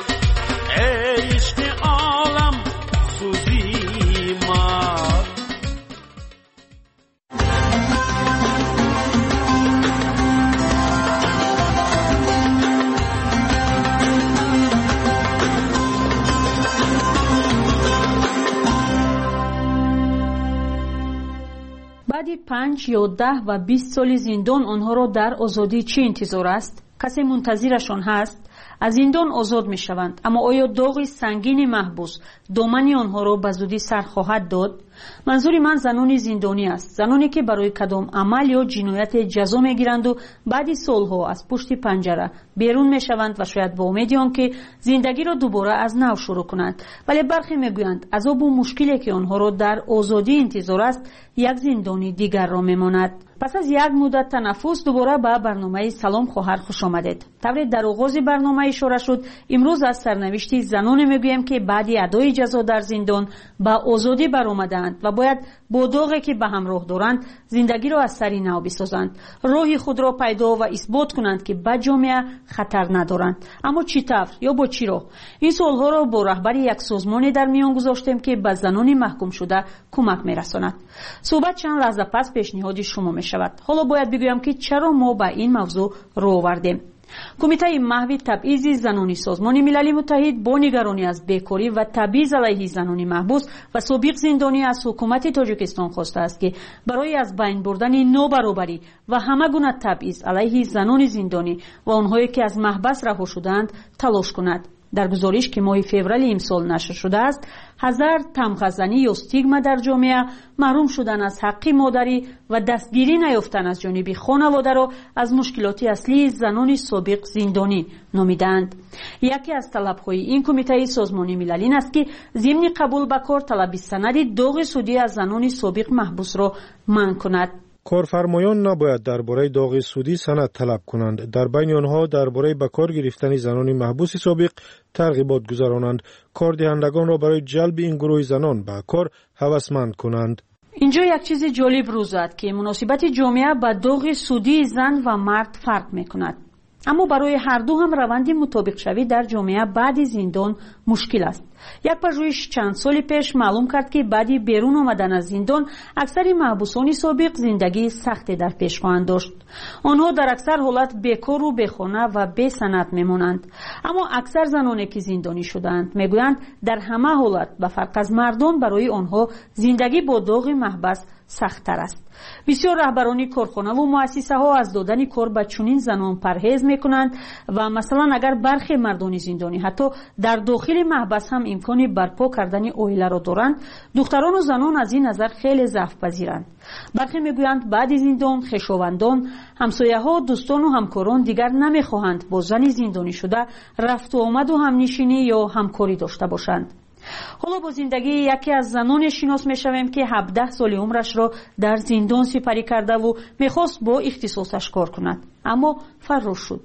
پنج یا ده و بیست سال زندان آنها را در آزادی چه انتظار است؟ کسی منتظرشان هست؟ از زندان آزاد می شوند، اما آیا داغ سنگین محبوس دامن آنها را به زودی سر خواهد داد؟ منظور من زنان زندانی است، زنانی که برای کدام عمل یا جنایت جزا می گیرند و بعد سالها از پشت پنجره بیرون می شوند و شاید با امید آنکه زندگی را دوباره از نو شروع کنند، ولی برخی می گویند عذاب و مشکلی که آنها را در آزادی انتظار است یک زندانی دیگر را می ماند. پس از یک مدت تنفس دوباره به برنامه سلام خواهر خوش آمدید. طوری در آغاز برنامه اشاره شد، امروز از سرنوشت زنان میگویم که بعد ادای جزا در زندان به آزادی برآمدند و باید با داغی که به همراه دارند زندگی را از سری نو بسازند، راهی خود را پیدا و اثبات کنند که به جامعه خطر ندارند. اما چطور یا با چی راه؟ این سوالها را با رهبر یک سازمانی در میان گذاشتیم که به زنان محکوم شده کمک میرساند. صحبت چند لحظه پس پیشنهاد شما می شود. حالا باید بگویم که چرا ما به این موضوع رو آوردیم. کمیته محو تبعیض زنانی سازمان ملل متحد با نگرانی از بیکاری و تبعیض علیه زنان محبوس و سابق زندانی از حکومت تاجیکستان خواسته است که برای از بین بردن نابرابری و همه گونه تبعیض علیه زنان زندانی و آنهایی که از محبس رها شدند تلاش کند. در گزارش که ماه فوریه امسال نشر شده است، هزار تمغزنی یا استیگما در جامعه، محروم شدن از حق مادری و دستگیری نیافتن از جانب خانواده را از مشکلات اصلی زنان سابق زندانی نامیدند. یکی از طلب‌های این کمیته سازمان ملل این است که ضمن قبول به کار طلب سند داغ سودی از زنان سابق محبوس را منع کند. کارفرمایان نباید درباره داغ سودی سند طلب کنند. در بین آنها درباره به کار گرفتن زنان محبوس سابق ترغیبات گذارانند، کاردهندگان را برای جلب این گروه زنان به کار هوسمند کنند. اینجا یک چیز جالب روز زد که مناسبت جامعه با داغ سودی زن و مرد فرق میکند. اما برای هر دو هم روند مطابق شوی در جامعه بعد زندان مشکل است. یک پژوهش چند سال پیش معلوم کرد که بعد بیرون آمدن از زندان اکثر محبوسان سابق زندگی سختی در پیش خواهند داشت. آنها در اکثر حالت بیکار و بیخانه و بی سند میمانند. اما اکثر زنانی که زندانی شدند میگویند در همه حالت به فرق از مردان برای آنها زندگی با داغ محبس سخت‌تر است. بسیار رهبران کارخانه و مؤسسه ها از دادن کار به چنین زنان پرهیز میکنند و مثلا اگر برخی مردان زندانی حتی در داخل محبس هم امکان برپا کردن عائله را دارند، دختران و زنان از این نظر خیلی ضعف پذیرند. برخی میگویند بعد زندان خویشاوندان، همسایه ها، دوستان و همکاران دیگر نمیخواهند با زن زندانی شده رفت و آمد و همنشینی یا همکاری داشته باشند. حالا با زندگی یکی از زنان شناس میشویم که هفده سال عمرش را در زندان سپری کرده و میخواست با اختصاصش کار کند، اما فرار شد.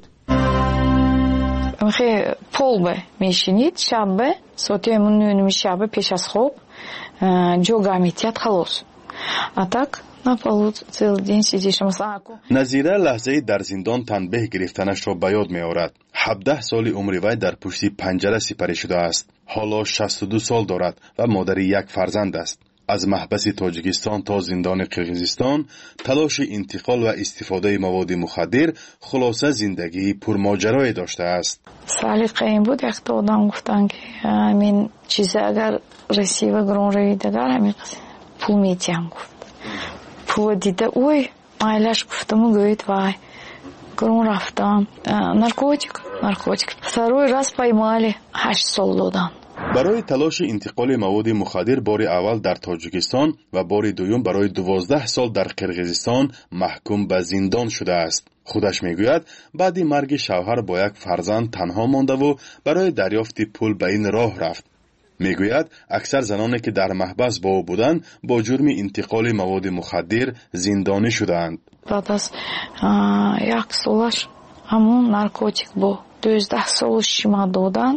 خیلی полбе میشینید شب ساعت نو شب پیش از خواب جوگا میتیاد خلاص. А так на полу целый день сидишь. نظیره لحظه در زندان تنبیه گرفتنش را به یاد میآورد. هفده سال عمر وی در پشت پنجره سپری شده است. حالا شصت و دو سال دارد و مادر یک فرزند است. از محبس تاجیکستان تا زندان قرقیزستان تلاش انتقال و استفاده مواد مخدر خلاصه زندگی پرماجرایی داشته است. سلیقه این بود یک تا آدم گفتن که همین چیزه اگر رسی و گرون روی دگر همین پول میتیم گفت. پول دیده اوی مایلش گفتم و گوید وای گرون رفتم نارکوتیک نارکوتیک второй раз поймали هشت سال دادن. برای تلاش انتقال مواد مخدر بار اول در تاجیکستان و بار دوم برای دوازده سال در قرقیزستان محکوم به زندان شده است. خودش میگوید بعد مرگ شوهر با یک فرزند تنها مانده و برای دریافت پول به این راه رفت. میگوید اکثر زنانی که در محبس با او بودند با جرم انتقال مواد مخدر زندانی شدند. بعد از یک سالش همون نارکوتیک با دوازده سال شما دادن.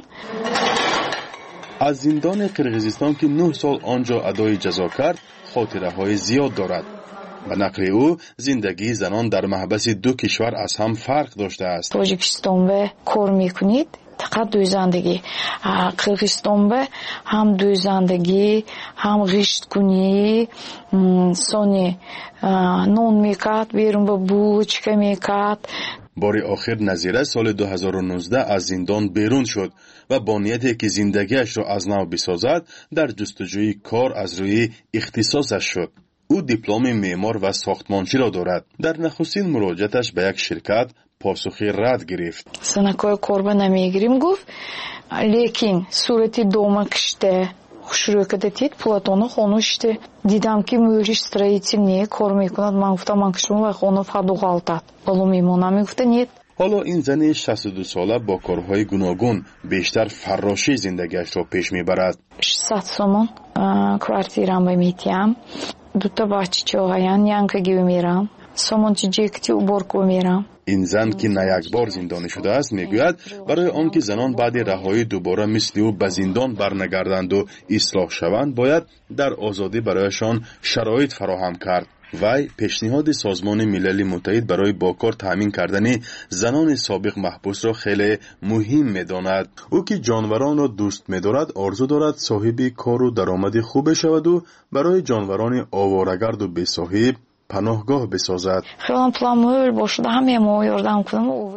از زندان قرقیزستان که نه سال آنجا ادای جزا کرد خاطره های زیاد دارد. به نقل او زندگی زنان در محبس دو کشور از هم فرق داشته است. تاجیکستان به کار میکنید فقط دویزندگی، قرقیزستان به هم دویزندگی هم غشت کنی سانی نون میکرد بیرون به بولچکه میکرد. بار آخر نظیره سال دو هزار و نوزده از زندان بیرون شد و با نیتی که زندگیش را از نو بسازد در جستجوی کار از روی اختصاصش شد. او دیپلم معمار و ساختمانچی را دارد. در نخستین مراجعتش به یک شرکت پاسخی رد گرفت. سنکای کاربه نمیگیریم گفت، لیکن صورتی دوما کشته شروع دید پلاتونو خونوشته دیدم که موریش строительные کار میکند. من گفتم من کشم و خونو فقط غلطات بالو میمونم. میگفته نیت. حالا این زن شصت و دو ساله با کارهای گوناگون بیشتر فراشی زندگیش را پیش میبرد. ششصد سومون کوارتیرام میتیم. دو تا بچه چوغایان ینکه گیو میرم. سومون چیجیکتی уборку میرم. این زن که نه یک بار زندانی شده است میگوید برای آنکه زنان بعد رهایی دوباره مثل او به زندان برنگردند و اصلاح شوند باید در آزادی برایشان شرایط فراهم کرد. وی پیشنهاد سازمان ملل متحد برای با کار تامین کردن زنان سابق محبوس را خیلی مهم می‌داند. او که جانوران را دوست می‌دارد آرزو دارد صاحب کار و درآمد خوب شود و برای جانوران آواره‌گرد و بی‌صاحب پناهگاه بسازد. خیلی پلان باشه همه ما یاردم کنم.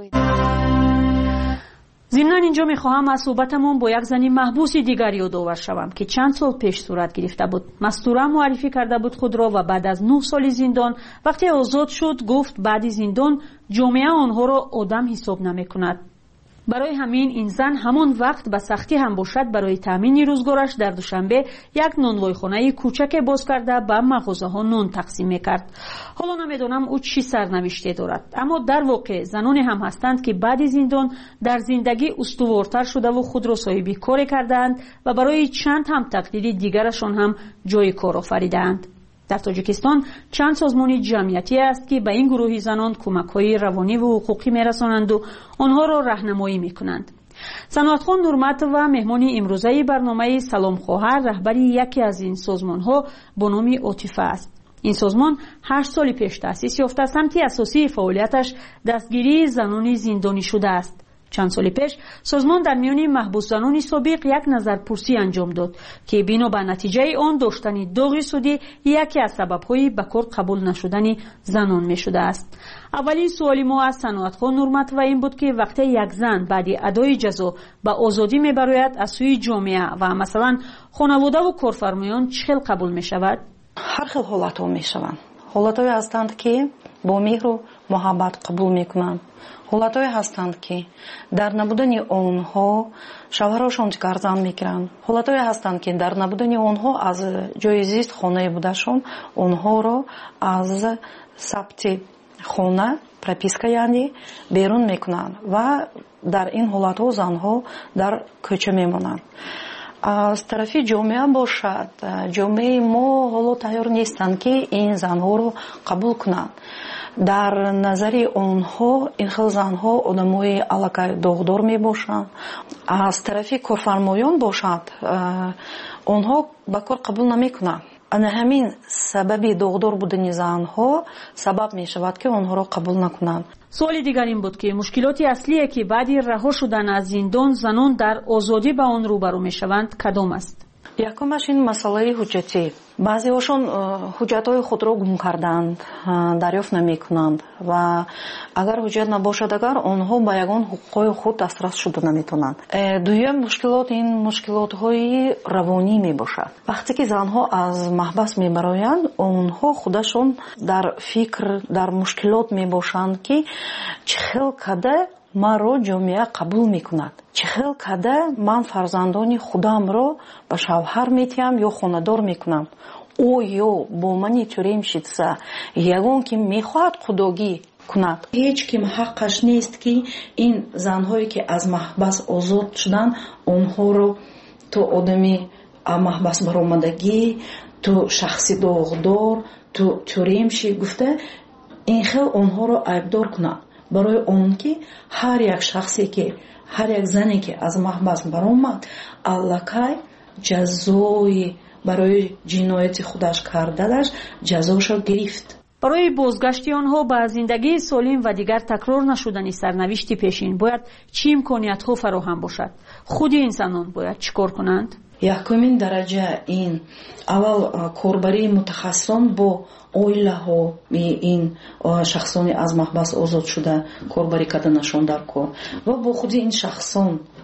ضمناً اینجا میخواهم از صحبتمون با یک زنی محبوس دیگر یادآور شوم که چند سال پیش صورت گرفته بود. مستوره معرفی کرده بود خود را و بعد از نه سال زندان وقتی آزاد شد گفت بعد زندان جامعه آنها را آدم حساب نمیکند. برای همین این زن همان وقت به سختی هم باشد برای تامین روزگارش در دوشنبه یک نانوایخانه کوچک باز کرده به مغازه ها نان تقسیم میکرد. حالا نمیدونم او چی سرنوشته دارد، اما در واقع زنانی هم هستند که بعد زندان در زندگی استوارتر شده و خود را صاحب کار کردند و برای چند هم تقدیر دیگرشان هم جای کار آفریدند. در تاجیکستان چند سازمان جمعیتی است که به این گروه زنان کمک‌های روانی و حقوقی می‌رسانند و آنها را راهنمایی می‌کنند. صنعتخان نورمت و مهمان امروزه برنامه سلام خواهر رهبری یکی از این سازمان‌ها با نام عاطفه است. این سازمان هشت سال پیش تأسیس یافته سمت اساسی فعالیتش دستگیری زنان زندانی شده است. چند سال پیش سازمان در میان محبوس زنان سابق یک نظرپرسی انجام داد که بنا به نتیجه آن داشتن داغ سودی یکی از سبب‌های به کار قبول نشدن زنان می شده است. اولین سوالی ما از صنعتخان نورمت و این بود که وقتی یک زن بعد ادای جزا به آزادی می براید از سوی جامعه و مثلا خانواده و کارفرمایان چه قبول می شود؟ هر خیل حالت‌ها می شوند. حالت‌هایی هستند که با مهر و محبت قبول می کنند. حالت‌هایی هستند که در نبودن آنها شوهرشان گردن میگیرند. حالت‌هایی هستند که در نبودن آنها از جای زیست خانه بودشان آنها را از ثبت خانه прописка یعنی بیرون میکنند و در این حالت‌ها زنها در کوچه میمانند. از طرفی جامعه باشد جامعه ما حالا تیار نیستند که این زنها رو قبول کنند. در نظر آنها این خیلی زنها آدمای علاقه داغدار می باشند. از طرفی کارفرمایان باشد آنها به کار قبول نمی کنند. همین سبب داغدار بودن زنها سبب می شود که آنها را قبول نکنند. سوال دیگر این بود که مشکلات اصلی که بعد رها شدن از زندان زنان در آزادی به آن روبرو می شوند کدام است؟ یکمش این مسئله حجتی. بعضی هاشون حجت‌های خود را گم کردند، دریافت نمی کنند و اگر حجت نباشد اگر آنها به یگان حقوق خود دسترس شده نمی تونند. دویم مشکلات این مشکلات‌های روانی می باشد. وقتی که زنها از محبس می برایند آنها خودشون در فکر در مشکلات می باشند که چخیل کده مرا جامعه قبول میکند، چخیل کده من فرزندان خودم را به شوهر میتیم یا خاندار میکنم، او یا با منی توریم شدسه یگون که میخواهد خداگی کند. هیچ کم حقش نیست که این زنهایی که از محبس آزاد شدن اونها رو تو آدمی محبس برآمدگی، تو شخصی داغدار، تو توریم شی گفته این خیل اونها رو عیبدار کند. برای اون که هر یک شخصی که هر یک زنی که از محبس برآمد الکی جزای برای جنایت خودش کردهش جزاش را گرفت. برای بازگشت آنها به زندگی سالم و دیگر تکرار نشدن سرنوشت پیشین باید چه امکانیت‌ها فراهم باشد؟ خود انسانان باید چیکار کنند؟ یکمین درجه این اول کاربری متخصصان با اویله ها این شخصانی از محبس آزاد شده کاربری کردنشان در کار و با خود این شخصان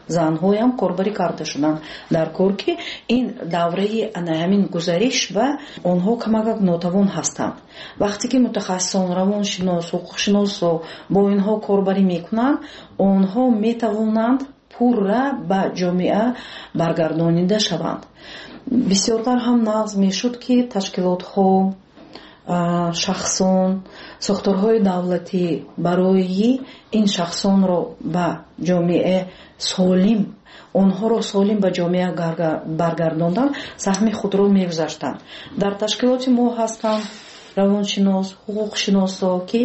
занҳоям корбарӣ карда шуданд дар кор ки ин давраи ана ҳамин гузариш ва онҳо камакак нотавон ҳастанд. вақте ки мутахассисон равоншинос ҳуқуқшиносо бо инҳо корбарӣ мекунанд, онҳо метавонанд пурра ба ҷомеа баргардонида шаванд. бисёртар ҳам нағз мешуд ки ташкилотҳо, шахсон, сохторҳои давлатӣ барои ин шахсонро ба ҷомеа солим онҳоро солим ба ҷомеа баргардондан саҳми худро мегузаштанд. дар ташкилоти мо ҳастанд равоншинос, ҳуқуқшиносо ки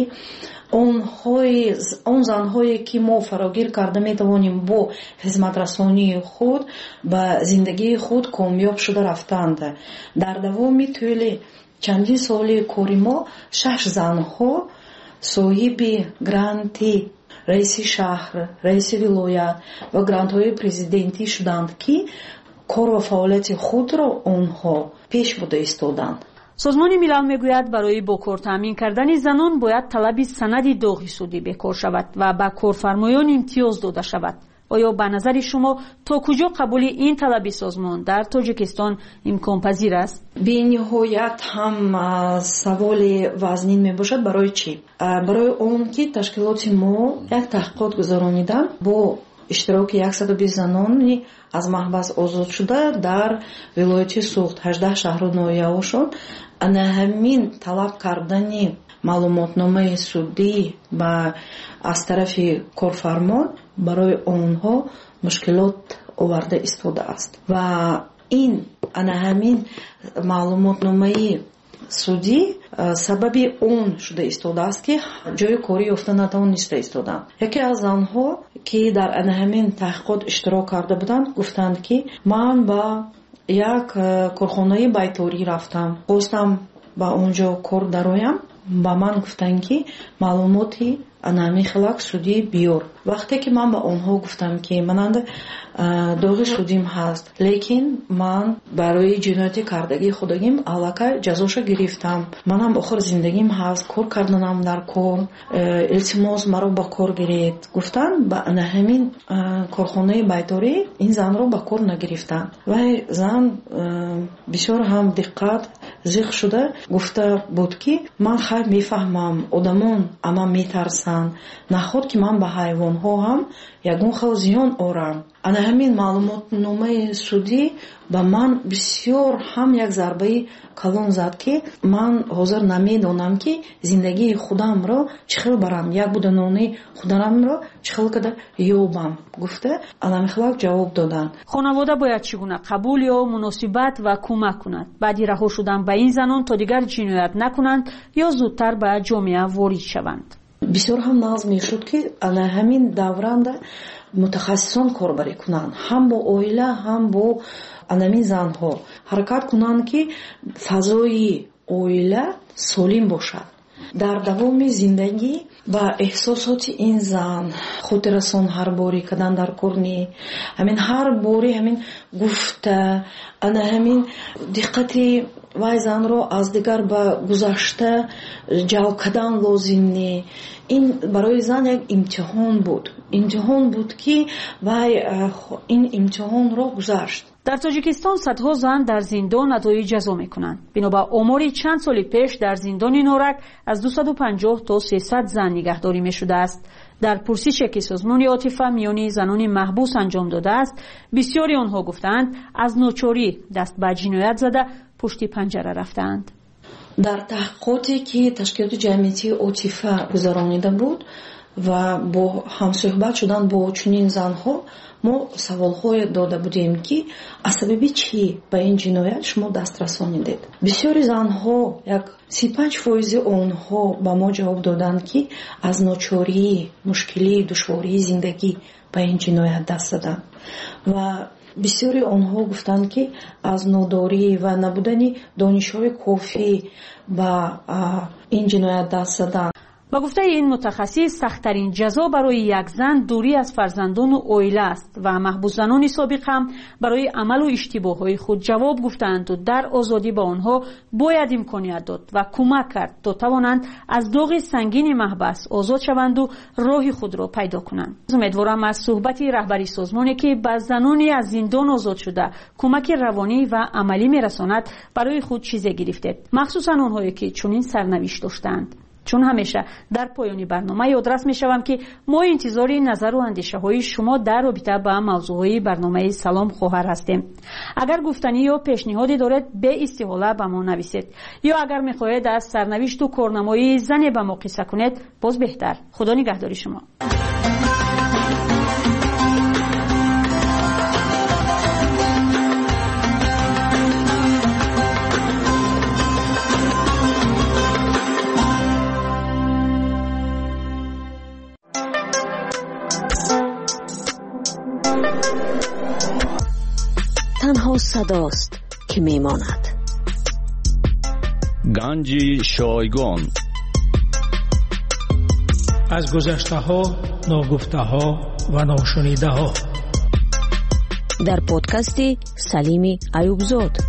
он занҳое ки мо фарогир карда метавонем бо хизматрасонии худ ба зиндагии худ комёб шуда рафтанд. дар давоми тӯли чандин соли кори мо шаш занҳо соҳиби гранти раиси шаҳр, раиси вилоят ва грантҳои президентӣ шуданд ки кор ва фаъолияти худро онҳо пеш бурда истоданд. созмони милал мегӯяд барои бо кор таъмин кардани занон бояд талаби санади доғи судӣ бекор шавад ва ба корфармоён имтиёз дода шавад. оё ба назари шумо то куҷо қабули ин талаби созмон дар Тоҷикистон имконпазир аст? бениҳоят ҳам саволи вазнин мебошад. барои чӣ? барои он ки ташкилоти мо як таҳқиқот гузаронидан бо иштироки яксаду бист занони аз маҳбас озод шуда дар вилояти суғд ҳаждаҳ шаҳру ноҳияҳошон ана ҳамин талаб кардани маълумотномаи судӣ ба аз тарафи корфармон барои онҳо мушкилот оварда истодааст ва ин ана ҳамин маълумотномаи судӣ сабаби он шуда истодааст ки ҷои корӣ ёфта натавониста истоданд. яке аз занҳо ки дар ана ҳамин таҳқиқот иштирок карда буданд гуфтанд ки ман ба як корхонаи байторӣ рафтам, хостам ба онҷо кор дароям. ба ман гуфтанд ки маълумоти ана ҳамин хелак судӣ биёр. вақте ки ман ба онҳо гуфтам ки мананд доғи судим ҳаст, лекин ман барои ҷинояти кардагии худагим аллакай ҷазоша гирифтам, манам охир зиндагим ҳаст, кор карданам дар кор, илтимос маро ба кор гиред. гуфтан ба ана ҳамин корхонаи байторӣ ин занро ба кор нагирифтанд. вай зан бисёр ҳам диққат зиқ шуда гуфта буд ки ман хайр мефаҳмам одамон ама метарсанд, наход ки ман ба ҳайвонҳо ҳам ягон хел зиён орам. ана ҳамин маълумотномаи судӣ ба ман бисёр ҳам як зарбаи калон зад ки ман ҳозир намедонам ки зиндагии худамро чӣ хел барам, як буданони хударамро чӣ хел када ёбам, гуфта аламихлак ҷавоб доданд. хонавода бояд чӣ гуна қабул ё муносибат ва кӯмак кунад баъди раҳо шудан ба ин занон то дигар ҷиноят накунанд ё зудтар ба ҷомеа ворид шаванд? бисёр ҳам нағз мешуд ки ана ҳамин давранда мутахассисон корбарӣ кунанд, ҳам бо оила, ҳам бо анамин занҳо ҳаракат кунанд ки фазои оила солим бошад. дар давоми зиндагӣ ба эҳсосоти ин зан хотиррасон ҳар бори кадан дар корни ҳамин ҳар бори ҳамин гуфта ана ҳамин диққати вай занро аз дигар ба гузашта ҷалб кардан лозим не. ин барои зан як имтиҳон буд. имтиҳон буд ки вай ин имтиҳонро гузашт. дар Тоҷикистон садҳо зан дар зиндон адои ҷазо мекунанд. бино ба омори чанд соли пеш дар зиндони Норак аз дусаду панҷоҳ то сесад зан нигаҳдорӣ мешудааст. дар пурсише ки созмони Отифа миёни занони маҳбус анҷом додааст, бисёри онҳо гуфтанд аз ночорӣ даст ба ҷиноят зада пушти панҷара рафтаанд. дар таҳқиқоте ки ташкилоти ҷамъиятии Отифа гузаронида буд ва бо ҳамсӯҳбат шудан бо чунин занҳо мо саволҳое дода будем ки аз сабаби чӣ ба ин ҷиноят шумо даст расонидед. бисёри занҳо як си панҷ фоизи онҳо ба мо ҷавоб доданд ки аз ночорӣ, мушкилӣ, душвории зиндагӣ ба ин ҷиноят даст заданд ва бисёри онҳо гуфтанд ки аз нодорӣ ва набудани донишҳои кофӣ ба ин ҷиноят даст заданд. با گفته این متخصص سخت‌ترین جزا برای یک زن دوری از فرزندان و عائله است و محبوس زنان سابق هم برای عمل و اشتباه‌های خود جواب گفتند و در آزادی با آنها باید امکانیت داد و کمک کرد تا توانند از داغ سنگین محبس آزاد شوند و راه خود را پیدا کنند. امیدوارم از صحبت رهبری سازمانی که به زنانی از زندان آزاد شده کمک روانی و عملی میرساند برای خود چیزی گرفتید، مخصوصا آنهایی که چنین سرنوشت داشتند. چون همیشه در پایان برنامه یادرس می شوم که ما انتظار نظر و اندیشه های شما در رابطه با موضوع برنامه سلام خواهر هستیم. اگر گفتنی یا پیشنهادی دارید به استحاله به ما نویسید، یا اگر می خواهید از سرنوشت و کارنمای زن به ما قصه کنید باز بهتر. خدا نگهداری شما. تنها صداست که میماند. گنج شایگان از گذشته ها، ناگفته ها و ناشنیده ها، در پادکست سلیم ایوبزاد.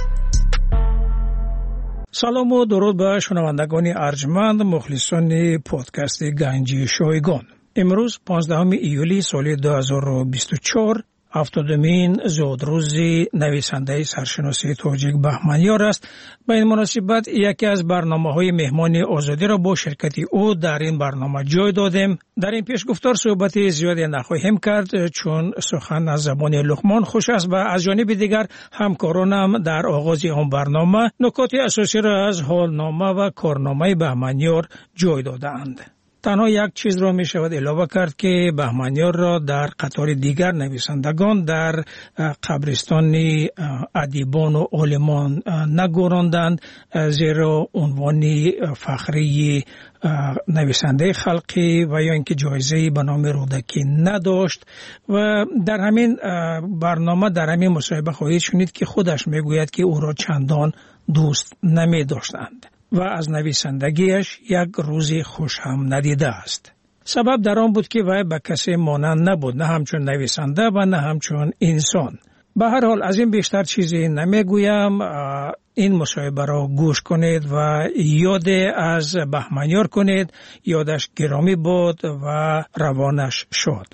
سلام و درود به شنوندگان ارجمند مخلصان پادکست گنج شایگان. امروز پانزدهم ایولی سال دو هزار و بیست و چهار هفتادمین زودروز نویسنده سرشناسی تاجیک بهمنیار است. به این مناسبت یکی از برنامه‌های مهمان آزادی را با شرکت او در این برنامه جای دادیم. در این پیشگفتار صحبت زیادی نخواهیم کرد چون سخن از زبان لقمان خوش است و از جانب دیگر همکارانم در آغاز آن برنامه نکات اساسی را از حالنامه و کارنامه بهمنیار جای داده‌اند. تنها یک چیز را می شود علاوه کرد که بهمنیار را در قطار دیگر نویسندگان در قبرستان ادیبان و عالمان نگذراندند، زیرا عنوان فخری نویسنده خلقی و یا اینکه جایزه به نام رودکی نداشت. و در همین برنامه در همین مصاحبه خواهید شنید که خودش می گوید که او را چندان دوست نمی داشتند و از نویسندگیش یک روزی خوش هم ندیده است. سبب در آن بود که وی به کسی مانند نبود، نه همچون نویسنده و نه همچون انسان. به هر حال از این بیشتر چیزی نمیگویم. این مصاحبه را گوش کنید و یاد از بهمنیار کنید. یادش گرامی بود و روانش شاد.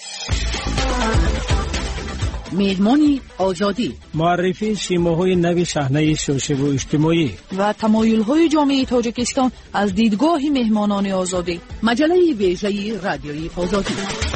میدمانی آزادی، معرفی سیماهای نوی صحنه سیاسی و اجتماعی و تمایل‌های جامعه تاجیکستان از دیدگاه مهمانان آزادی. مجله ویژه رادیوی آزادی.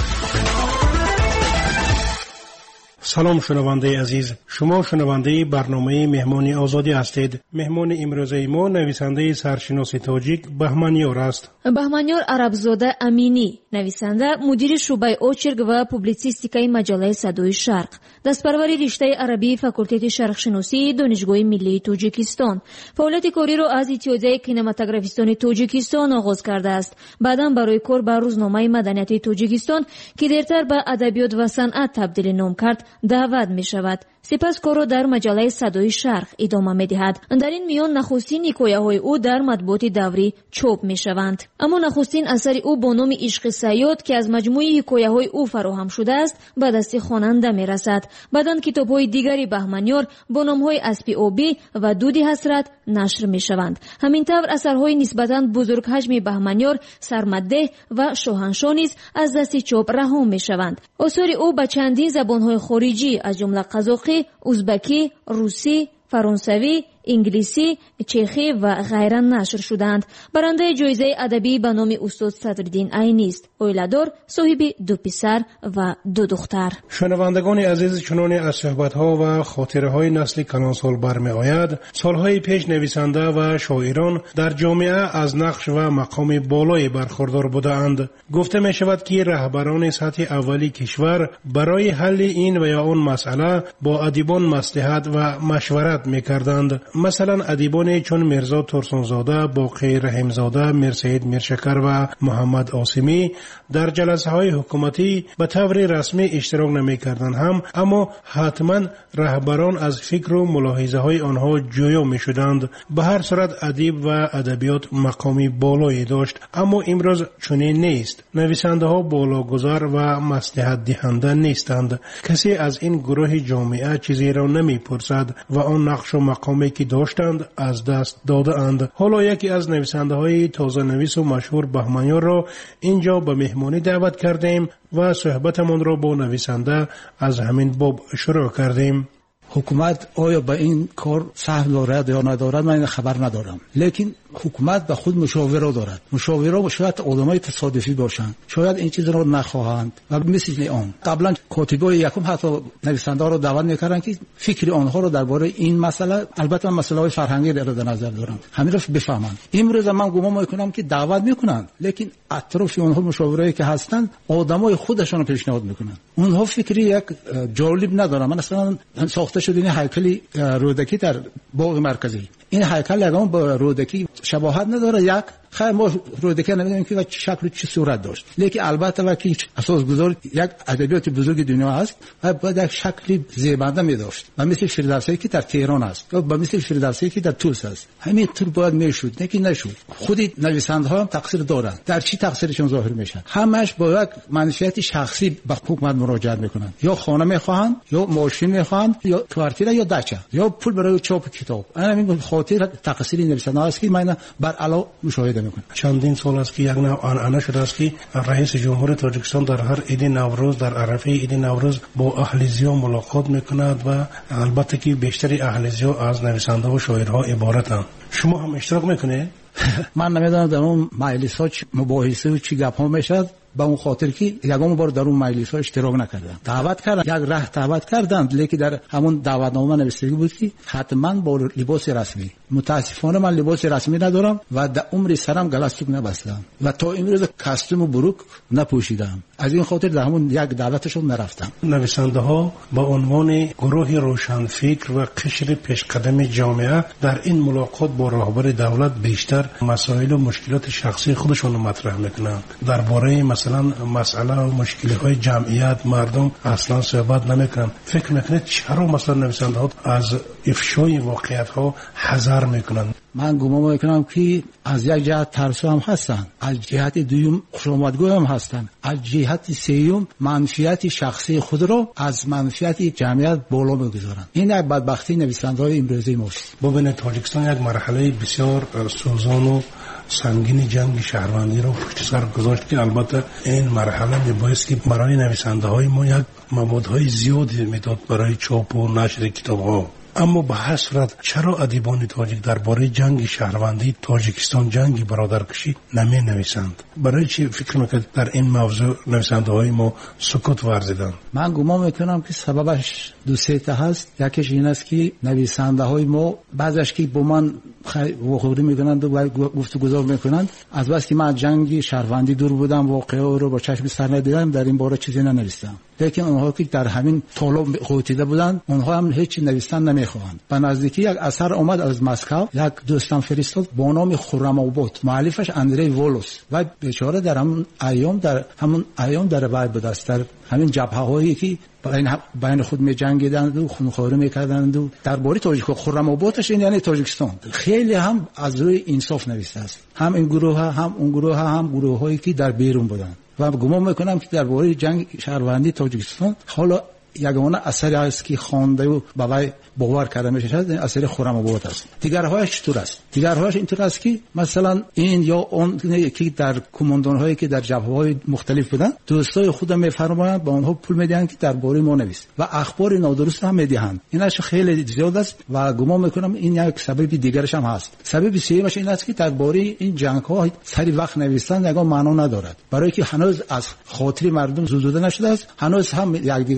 سلام شنونده عزیز، شما شنونده برنامه مهمان آزادی هستید. مهمان امروزه ما نویسنده سرشناسی تاجیک بهمنیار است. بهمنیار عربزاده امینی، نویسنده، مدیر شعبه اوچرگ و پوبلیسیستیکای مجله صدای شرق، دستپروری رشته عربی فاکولته شرقشناسی دانشگاه ملی تاجیکستان. فعالیت کاری را از اتحادیه کینماتوگرافیستان تاجیکستان آغاز کرده است. بعداً برای کار به روزنامه مدنیت تاجیکستان که دیرتر به ادبیات و صنعت تبدیل نام کرد دعوت می شود. سپس کار را در مجله صدای شرق ادامه می دهد. در این میان نخستین حکایه های او در مطبوعات دوری چاپ می شوند. اما نخستین اثر او با نام عشق صیاد که از مجموعه حکایه های او فراهم شده است به دست خواننده می رسد. بعداً کتاب های دیگری بهمنیار با نام های اسب آبی و دود حسرت نشر می شوند. همینطور اثرهای نسبتاً بزرگ حجم بهمنیار سرمده و شاهنشاه نیز از دست چاپ رها می شوند. آثار او به چندین زبان‌های خارجی از جمله قزاقی، ازبکی، روسی، فرانسوی، انگلیسی، چخی و غیره نشر شدند. برنده جایزه ادبی به نام استاد صدرالدین عینی است. اویلادور، صاحب دو پسر و دو دختر. شنوندگان عزیز، چنانه از صحبت‌ها و خاطره‌های نسل کلانسال برمی‌آید، سالهای پیش نویسنده و شاعران در جامعه از نقش و مقام بالای برخوردار بودند. گفته می شود که رهبران سطح اولی کشور برای حل این و یا آن مسئله با ادیبان مصلحت و مشورت می‌کردند. مثلا ادیبان چون میرزا ترسانزاده، باقی رحیمزاده، میرسید میرشکر و محمد آسیمی در جلسه های حکومتی به طور رسمی اشتراک نمی کردند هم، اما حتما رهبران از فکر و ملاحظه های آنها جویا می شدند. به هر صورت ادیب و ادبیات مقامی بالایی داشت، اما امروز چنین نیست. نویسنده ها بالاگذار و مصلحت دهنده نیستند. کسی از این گروه جامعه چیزی را نمی پرسد و آن نقش و مقامی که داشتند از دست داده اند. حالا یکی از نویسنده های تازه نویس و مشهور بهمنیار را اینجا به مهمانی دعوت کردیم و صحبتمان را با نویسنده از همین باب شروع کردیم. حکومت آیا به این کار سهم دارد یا ندارد من خبر ندارم، لیکن حکومت به خود مشاوره دارد. مشاوره شاید آدمای تصادفی باشند، شاید این چیز را نخواهند و مثل آن قبلا کاتبای یکم حتی نویسنده را دعوت میکردن که فکر آنها را درباره این مسئله، البته مسئله های فرهنگی را در نظر دارند، همین را بفهمند. امروز من گمان میکنم که دعوت میکنند، لیکن اطراف آنها مشاورهایی که هستند آدمای خودشان رو پیشنهاد میکنند. اونها فکری یک جالب ندارن. من مثلا ساخته شده این هیکل رودکی در باغ مرکزی، این هیکل یگان با رودکی شباهت نداره. یک خیر ما رودکی نمیدونیم که چه شکل چه صورت داشت، لیکن البته وقتی اساس گذار یک ادبیات بزرگ دنیا است و باید یک شکل زیبنده می داشت و مثل فردوسی که در تهران است یا با مثل فردوسی که در توس است، همین طور باید میشد، نه که نشد. خود نویسنده ها هم تقصیر دارند. در چی تقصیرشون ظاهر میشه؟ همش با یک منفعت شخصی به حکومت مراجعه میکنند، یا خانه میخواهند یا ماشین میخواهند یا کوارتیر یا دچه یا پول برای چاپ کتاب. همین خاطر تقصیر نویسنده است که من بر علا مشاهده میکنم. چندین سال است که یک نوع آنعنه شده است که رئیس جمهور تاجیکستان در هر عید نوروز، در عرفه عید نوروز با اهلیزیا ملاقات میکند و البته که بیشتر اهلیزیا از نویسنده و شاعرها عبارتند. شما هم اشتراک میکنه؟ من نمیدونم در اون مجلس ها مباحثه و چی گپ ها میشد، با اون خاطر که یگام بار در اون مجلس ها اشتراک نکردم. دعوت کردن، یک راه دعوت کردند، لیکن در همون دعوتنامه نوشته بود که حتما با لباس رسمی. متاسفانه من لباس رسمی ندارم و در عمر سرم گلستوک نبستم و تا امروز کاستوم و بروک نپوشیدم. از این خاطر در همون یک دعوتشون نرفتم. نویسنده ها با عنوان گروه روشنفکر و قشر پیشقدم جامعه در این ملاقات با رهبر دولت بیشتر مسائل و مشکلات شخصی خودشون مطرح میکنند. درباره مثلا مسئله و مشکلات جمعیت مردم اصلا صحبت نمیکنند. فکر میکنید چرا مثلا نویسنده ها از افشای واقعیت ها حذر میکنند؟ من گمان میکنم که از یک جهت ترسو هم هستن، از جهت دوم خوشامدگو هم هستن، از جهت سوم منفعت شخصی خود را از منفعت جمعیت بالا میگذارن. این یک بدبختی نویسنده‌های امروزی ماست. ببینید تاجیکستان یک مرحله بسیار سوزان و سنگین جنگ شهروندی رو پشت سر گذاشت که البته این مرحله میبایست که برای نویسنده های ما یک موادهای زیادی میداد برای چاپ و نشر کتاب ها. اما به هر صورت چرا ادیبان تاجیک درباره جنگ شهروندی تاجیکستان، جنگ برادرکشی نمی نویسند؟ برای چی فکر میکنید در این موضوع نویسنده های ما سکوت ورزیدند؟ من گمان میکنم که سببش دو سه تا هست. یکیش این است که نویسنده های ما بعضیش که با من وخوری میکنند و گفتگو میکنند، از بس که من جنگ شهروندی دور بودم، واقعه رو با چشم سر ندیدم، در این باره چیزی ننوشتم. لیکن اونها که در همین طالب قوتیده بودند، اونها هم هیچ نوشتن نمیخواهند. به نزدیکی یک اثر اومد از مسکو، یک دوستم فرستاد با نام خرم آباد، مؤلفش اندری وولوس و بیچاره در همون ایام در همون ایام در وای بود است، در همین جبهه هایی که بین بین خود می جنگیدند و خونخواری میکردند و درباره تاجیک خرم آبادش این یعنی تاجیکستان خیلی هم از روی انصاف نوشته است. هم این گروه ها هم اون گروه ها هم گروه هایی که در بیرون بودند و گمان میکنم که درباره جنگ شهروندی تاجیکستان حالا یگانه اثری است که خوانده و بابای باور کرده میشه اثر خرم آباد است. دیگرهایش چطور است؟ دیگرهایش اینطور است که مثلا این یا اون که در کماندان هایی که در جبهه های مختلف بودن دوستای خودم میفرمایند با اونها پول میدن که درباره ما نویس و اخبار نادرست هم میدهند. اینش خیلی زیاد است و گمان میکنم این یک سبب دیگرش هم هست. سبب سومش این است که درباره این جنگ ها سری وقت نوشتن یگان معنا ندارد، برای که هنوز از خاطر مردم زدوده نشده است، هنوز هم یکدیگر رو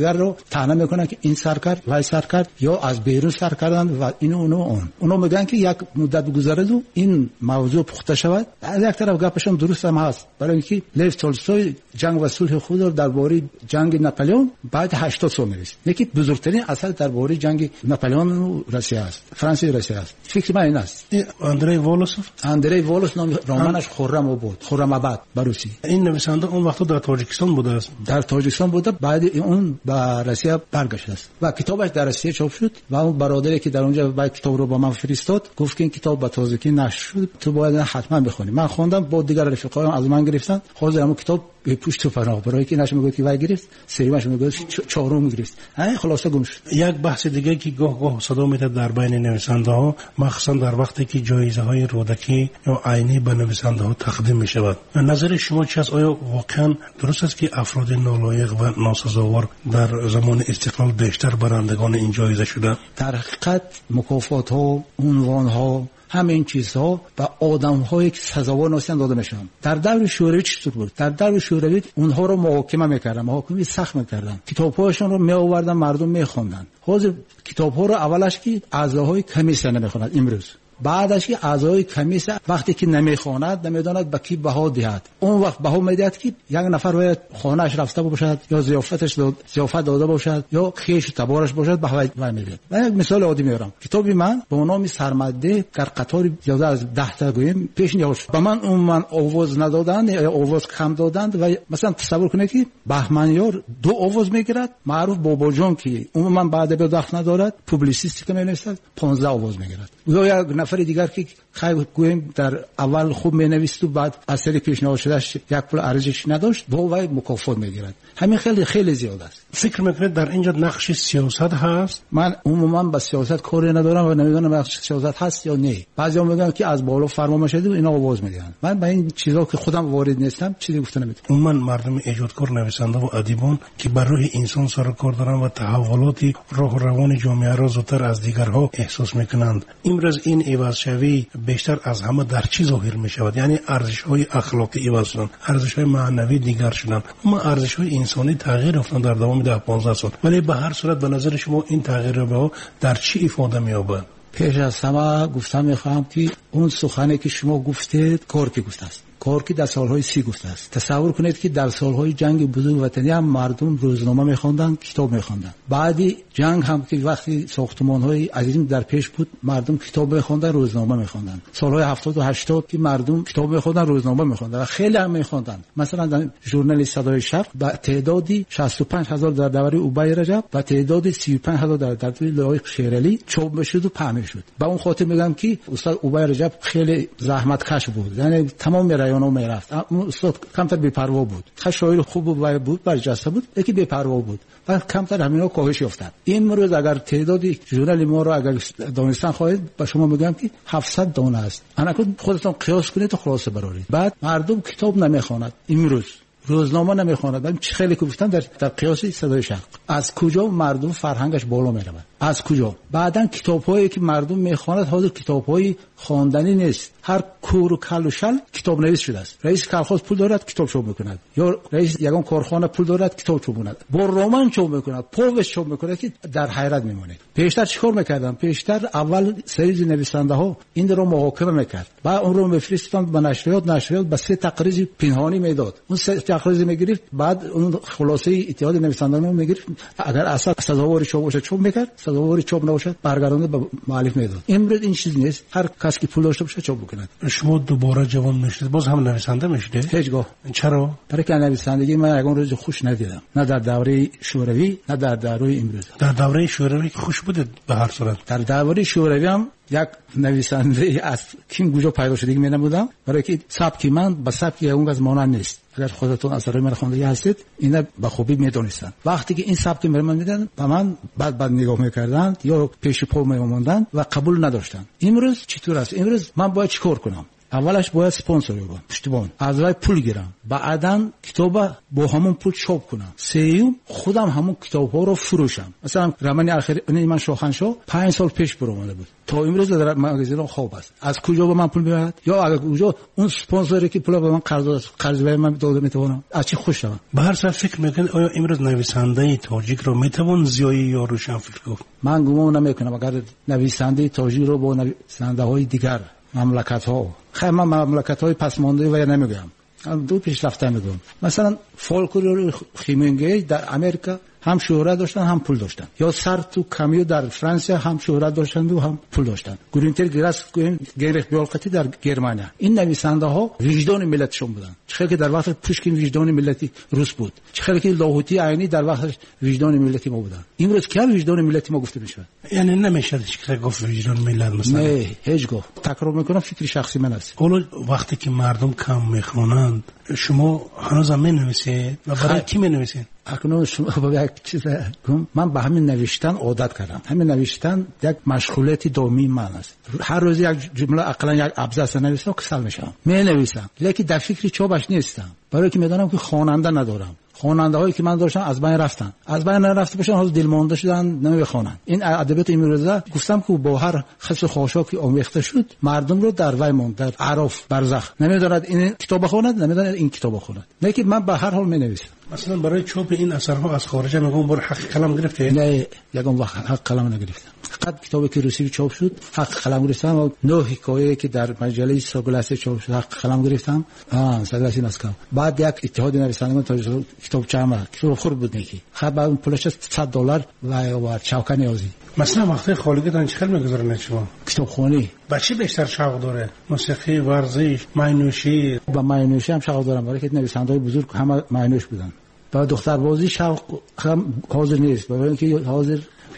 طعنه میکنن که این سر کرد وای سر کرد یا از بیرون سر کردن و اینو اونو اون اونو میگن که یک مدت بگذره و این موضوع پخته شود. از یک طرف گپشون درست هم هست، برای اینکه لیو تولستوی جنگ و صلح خود رو درباره جنگ ناپلئون بعد هشتاد سال نوشت. یکی بزرگترین اثر درباره جنگ ناپلئون و روسیه است، فرانسه و روسیه است. فکر من این است. اندری والوسوف اندری والوس نام رمانش خرم بود، خرم آباد بروسی. این نویسنده اون وقت در تاجیکستان بوده است. در تاجیکستان بوده، بعد اون به روسیه برگشت است و کتابش در روسیه چاپ شد و اون برادری که در اونجا بعد کتاب رو با من فرستاد گفت که این کتاب به تازگی نشر شد، تو باید حتما بخونی. من خوندم، با دیگر رفیقام از من گرفتن، خود همون کتاب به پشت پناه برای که نشه میگه که وای گرفت، سریمش میگه چهارم گرفت. همین خلاصه گم شد. یک بحث دیگه که گاه گاه صدا میاد در بین نویسنده ها، مخصوصا در وقتی که جایزه های رودکی یا عینی به نویسنده ها تقدیم می شود، نظر شما چی است؟ آیا واقعا درست است که افراد نالایق و ناسزاوار در زمان استقلال بیشتر برندگان این جایزه شدند؟ در حقیقت مکافات ها، عنوان ها، همه این چیزها به آدم‌هایی که سزاوار نیستند داده میشن. در دور شوروی چطور بود؟ در دور شوروی اونها رو محاکمه میکردن، محاکمه سخت میکردن، کتاب‌هاشون رو میآوردن، مردم میخوندن. حاضر کتاب‌ها رو اولش که اعضاهای کمیسیون نمیخونند، امروز بعدش که اعضای کمیسیون وقتی که نمیخواند نمیداند به کی بها دهد، اون وقت بها میدهد که یک نفر باید خانه‌اش رفته باشد یا ضیافتش داد ضیافت داده باشد یا خیش تبارش باشد بها میدهد. من یک مثال عادی میارم. کتاب من با نام سرمده در قطار زیاده از ده تا گویم پیش نیاورد. به من اون من آواز ندادند یا آواز کم دادند و مثلا تصور کنید که بهمنیار دو آواز میگیرد، معروف بابا جان که اون من بعد به دخل ندارد، پوبلیسیستی که مینویسد پانزده آواز میگیرد. یا یک نفر دیگر که خیلی گویم در اول خوب مینویسد و بعد اثر پیشنهاد شدهش یک پول ارزش نداشت، با وای مکافات میگیرد. همین خیلی خیلی زیاد است. فکر میکنید در اینجا نقش سیاست هست؟ من عموما با سیاست کاری ندارم و نمیدونم نقش سیاست هست یا نه. بعضیا میگن که از بالا فرمان میشه و اینا آواز میدن. من با این چیزا که خودم وارد نیستم چیزی گفته نمیتونم. عموما مردم ایجادکار، نویسنده و ادیبان که بر روح انسان سر کار دارن و تحولات راه و روان جامعه را زودتر از دیگرها احساس میکنند، امروز این عوض شوی بیشتر از همه در چی ظاهر می شود؟ یعنی ارزش های اخلاقی عوض شدن، ارزش های معنوی دیگر شدن، اما ارزش های انسانی تغییر افتادن در دوام ده پانزده سال. ولی به هر صورت به نظر شما این تغییر به در چی افاده می یابد؟ پیش از همه گفتم میخوام که اون سخنی که شما گفتید کار که گفته است، کار که در سالهای سی گفته است. تصور کنید که در سالهای جنگ بزرگ وطنی هم مردم روزنامه میخوندن، کتاب میخوندن. بعدی جنگ هم که وقتی ساختمان‌های عظیم در پیش بود، مردم کتاب میخوندن، روزنامه میخوندن. سالهای هفتاد و هشتاد که مردم کتاب میخوندن، روزنامه میخوندن و خیلی هم میخوندن. مثلا در ژورنال صدای شب با تعدادی شصت و پنج هزار در دوره اوبای رجب و تعدادی سی و پنج هزار در دوره لایق شیرالی چاپ میشد و پهن شد. با اون خاطر میگم که استاد اوبای رجب خیلی زحمتکش بود، یعنی تمام رایانو میرفت. استاد کمتر بی‌پروا بود، خیلی شاعر خوب بود، بود برجسته بود، یکی بی‌پروا بود و کمتر همینا کاهش یافتند. این امروز اگر تعدادی ژورنال ما رو اگر دانستن خواهید، با شما میگم که هفتصد دانه است. انا خودتون قیاس کنید و خلاصه برارید. بعد مردم کتاب نمیخواند، امروز روزنامه نمیخواند. من خیلی گفتم در در قیاس صدای شرق از کجا مردم فرهنگش بالا میرود، از کجا؟ بعدن کتاب‌هایی که مردم میخواند حاضر کتاب‌های خواندنی نیست، هر کور و کل و شل کتاب نویس شده است. رئیس کارخانه پول دارد کتاب چاپ میکند، یا رئیس یگان کارخانه پول دارد کتاب چاپ میکند، با رمان چاپ میکند، پوست چاپ میکند که در حیرت میمونید. پیشتر چیکار میکردن؟ پیشتر اول سری نویسنده ها این رو محاکمه میکرد، بعد اون رو میفرستند به نشریات، نشریات با سه تقریر پنهانی میداد، اون سه تقریر میگرفت، بعد اون خلاصه اتحاد نویسندگان رو میگرفت، اگر اصلا سزاوار چاپ باشه چاپ میکرد، سزاوار چاپ نباشه برگردونده به مؤلف میداد. امروز این چیز نیست، هر کس که پول داشته باشه چاپ بکنه. شما دوباره جوان میشید، باز هم نویسنده میشید؟ هیچگاه. چرا؟ برای که نویسندگی من یگان روز خوش ندیدم، نه در دوره شوروی نه در دوره امروز. در دوره شوروی خوش بود به هر صورت. در دوره شوروی هم یک نویسنده از کیم گوجا پیدا شده می نمودم، برای که سبک من با سبک اون از مانند نیست. اگر خودتون اثرای من خوانده هستید اینا به خوبی میدونستان. وقتی که این سبک من میدن به من بعد بعد نگاه میکردن یا پیش پا میموندن و قبول نداشتن. امروز چطور است؟ امروز من باید چیکار کنم؟ اولش باید سپانسر بگم پشتیبان از وای پول گیرم بعداً کتاب با همون پول چاپ کنم سیوم خودم همون کتاب ها رو فروشم. مثلا رمانی آخر من شاهنشاه پنج سال پیش برآمده بود تا امروز در مغازه خواب است. از کجا به من پول میاد؟ یا اگر کجا اون سپانسری که پول به من قرض قرض به من داده میتونم از چی خوش شوم. به هر صورت فکر میکنید آیا امروز نویسنده تاجیک رو میتوان زیایی یا روشن فکر گفت؟ من گمان نمیکنم اگر نویسنده تاجیک رو با نویسنده های دیگر مملکت ها خیلی من مملکت های پسمانده و نمیگم دو پیشرفته میگم. مثلا فولکلور خیمنگی در امریکا هم شهرت داشتن هم پول داشتن، یا سارتو کامیو در فرانسه هم شهرت داشتن و هم پول داشتن، گورینتر گراس گنریخ بیالقتی در گرمانیا. این نویسنده ها وجدان ملتشون بودن. چه که در وقت پوشکین وجدان ملتی روس بود، چه که لاهوتی عینی در وقت وجدان ملتی ما بودن. امروز که وجدان ملتی ما گفته میشه؟ یعنی نمیشه که گفت وجدان ملت مثلا. نه هیچ گفت. تکرار میکنم فکر شخصی من است. حالا وقتی که مردم کم میخونند شما هنوز هم مینویسید و برای کی مینویسید؟ اکنون شما با یک چیز گم من به همین نوشتن عادت کردم. همین نوشتن یک مشغولیت دائمی من است. هر روز یک جمله اقلا یک ابزار نویسم کسل میشم. می نویسم لیکن در فکر چوبش نیستم، برای که میدونم که خواننده ندارم. خواننده هایی که من داشتم از بین رفتن، از بین رفته باشن، حالا دلمانده شدن نمیخوانن. این ادبیات امروزه گفتم که با هر خصل خاشاکی آمیخته شد مردم رو در وی ماند، در عرف برزخ. نمیداند این کتاب بخواند، نمیداند این کتاب بخواند. نه که من به هر حال می نویسم. مثلا برای چاپ این اثرها از خارج میگم بر حق قلم گرفته؟ نه یگان وقت حق قلم نگرفتم. فقط کتابی که روسی چاپ شد حق قلم گرفتم و نه حکایه که در مجله ساگلاس چاپ شد حق قلم گرفتم. آ ساگلاس مسکو. بعد یک اتحاد نویسندگان تا کتاب چما کتاب خور بود نیکی. خب اون پولش صد دلار و و چاوکا نیازی. مثلا وقتی خالقتان چه خیلی میگذارن شما؟ کتاب خونی. بچه بیشتر شوق داره؟ موسیقی، ورزش، معنوشی؟ با معنوشی هم شوق دارم، برای که نویسنده‌های بزرگ همه معنوش بودن. با دختر بازی شوق هم حاضر نیست، برای اینکه حاضر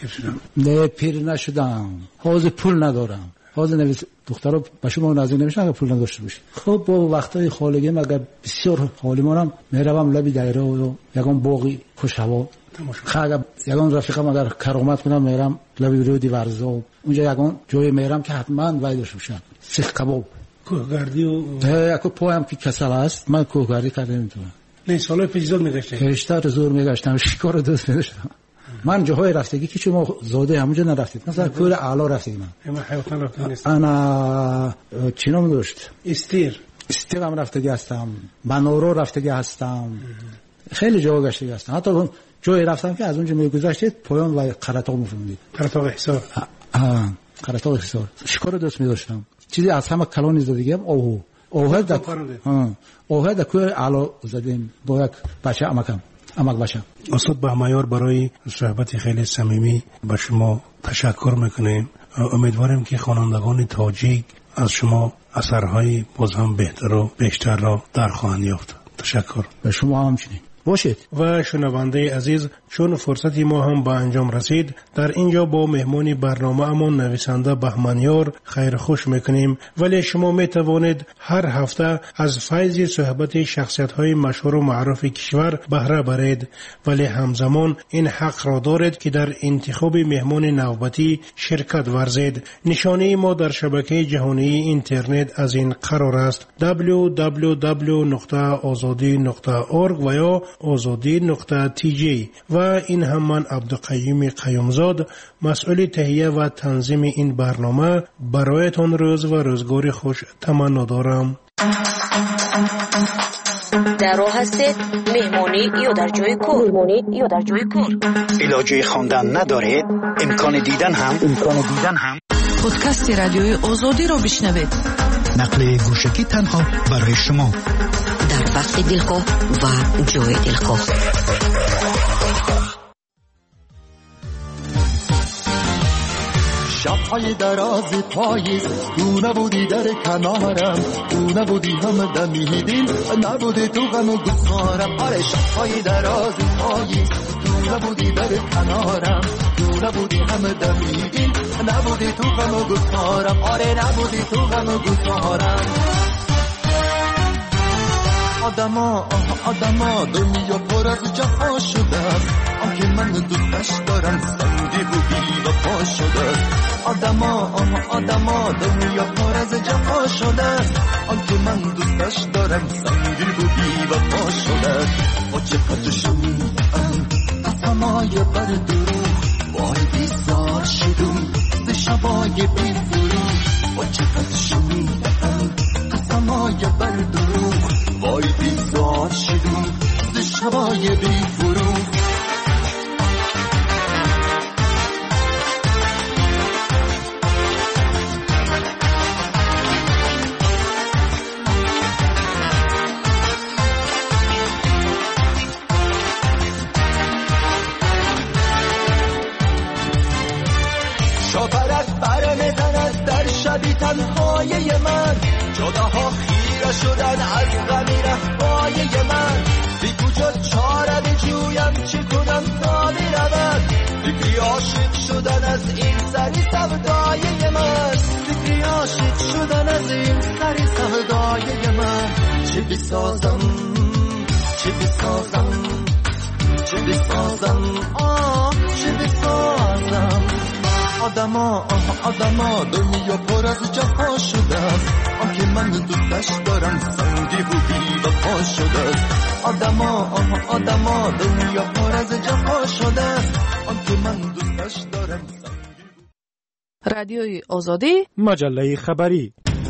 نه پیر نشدم، حاضر پول ندارم. حاضر نویس دخترها به شما نازل نمیشن اگر پول نداشته باشه. خب با وقتای خالگی مگر بسیار حالی مونم میروم لبی دایره و یگان باقی خوش هوا خاگه یگان رفیقم اگر کرامت کنم میرم لبی رودی ورزا اونجا یگان جای میرم که حتما وایدش بشن سیخ کباب کوهگردی و اکو پایم که کسل است من کوهگردی کردم میتونم. نه سالای پیش زور میگشتم بیشتر زور میگشتم شکار دوست میداشتم. من جاهای رفتگی که شما زاده همونجا نرفتید، مثلا کور اعلا رفتید. من من حیوان رفتم نیست. انا چینام داشت استیر استیر هم رفتگی هستم، منورو رفتگی هستم، خیلی جا گشتگی هستم. حتی جایی رفتم که از اونجا میگذشتید پایان و قرطاق میفهمید. قرطاق حصار آه قرطاق حصار شکار دوست می‌داشتم. چیزی از همه کلانی زدگی هم اوه اوه در ها اوه در کور اعلا زدیم با یک بچه امکم امک بچه. استاد بهمایار برای صحبت خیلی صمیمی به شما تشکر میکنیم. امیدواریم که خوانندگان تاجیک از شما اثرهای باز هم بهتر و بیشتر را در خواهند یافت. تشکر. به شما همچنین باشید. و شنونده عزیز چون فرصتی ما هم به انجام رسید در اینجا با مهمانی برنامه امان نویسنده بهمنیار خیر خوش میکنیم، ولی شما میتوانید هر هفته از فیض صحبت شخصیت های مشهور و معروف کشور بهره برید، ولی همزمان این حق را دارید که در انتخاب مهمان نوبتی شرکت ورزید. نشانه ما در شبکه جهانی اینترنت از این قرار است دبلیو دبلیو دبلیو نقطه آزادی نقطه اورگ و یا آزادی نقطه تی جی. و این هم من عبدالقیوم قیومزاد مسئول تهیه و تنظیم این برنامه برایتان روز و روزگار خوش تمنا دارم. در راه هستید مهمانی یا در جای کار مهمانی یا در جای کار علاجه خواندن ندارید امکان دیدن هم امکان دیدن هم پادکست رادیوی آزادی را بشنوید. نقل گوشکی تنها برای شما در وقت دلخواه و جای دلخواه. شب‌های دراز پاییز تو نبودی در کنارم، تو نبودی هم دمیدین نبودی تو غم و گسارم. آره شب‌های دراز پاییز تو نبودی در کنارم، تو نبودی هم دمیدین نبودی تو غم و گسارم. آره نبودی تو غم و گسارم. آدما آدما دنیا پر از جفا شده است، آنکه من دوستش دارم سنگی بودی و پا شده است. آدما آدما دنیا پر از جفا شده است، من دوستش دارم سنگین و بی وفا شده با چقدر شنیدم قسمای بر دروغ وای بیزار شدم ز شبای بی فروغ با چقدر شنیدم قسمای بر دروغ وای بیزار شدم ز شبای بی فروغ شاپرک بر میزند در شبی تنهای من جداها خیره شدن از غمی رفای من بی کجا چاره بجویم چی کنم تا میرود فکری عاشق شدن از این سری سودای من فکری عاشق شدن از این سری سودای من چی بسازم چی بسازم چی بسازم آه چی بسازم آدما آه آدما دنیا پر از جفا شده است آنکه من دوستش دارم سنگی و بی وفا شده است آدما آه آدما دنیا پر از جفا شده است آنکه من دوستش دارم سنگی. رادیوی آزادی مجله خبری.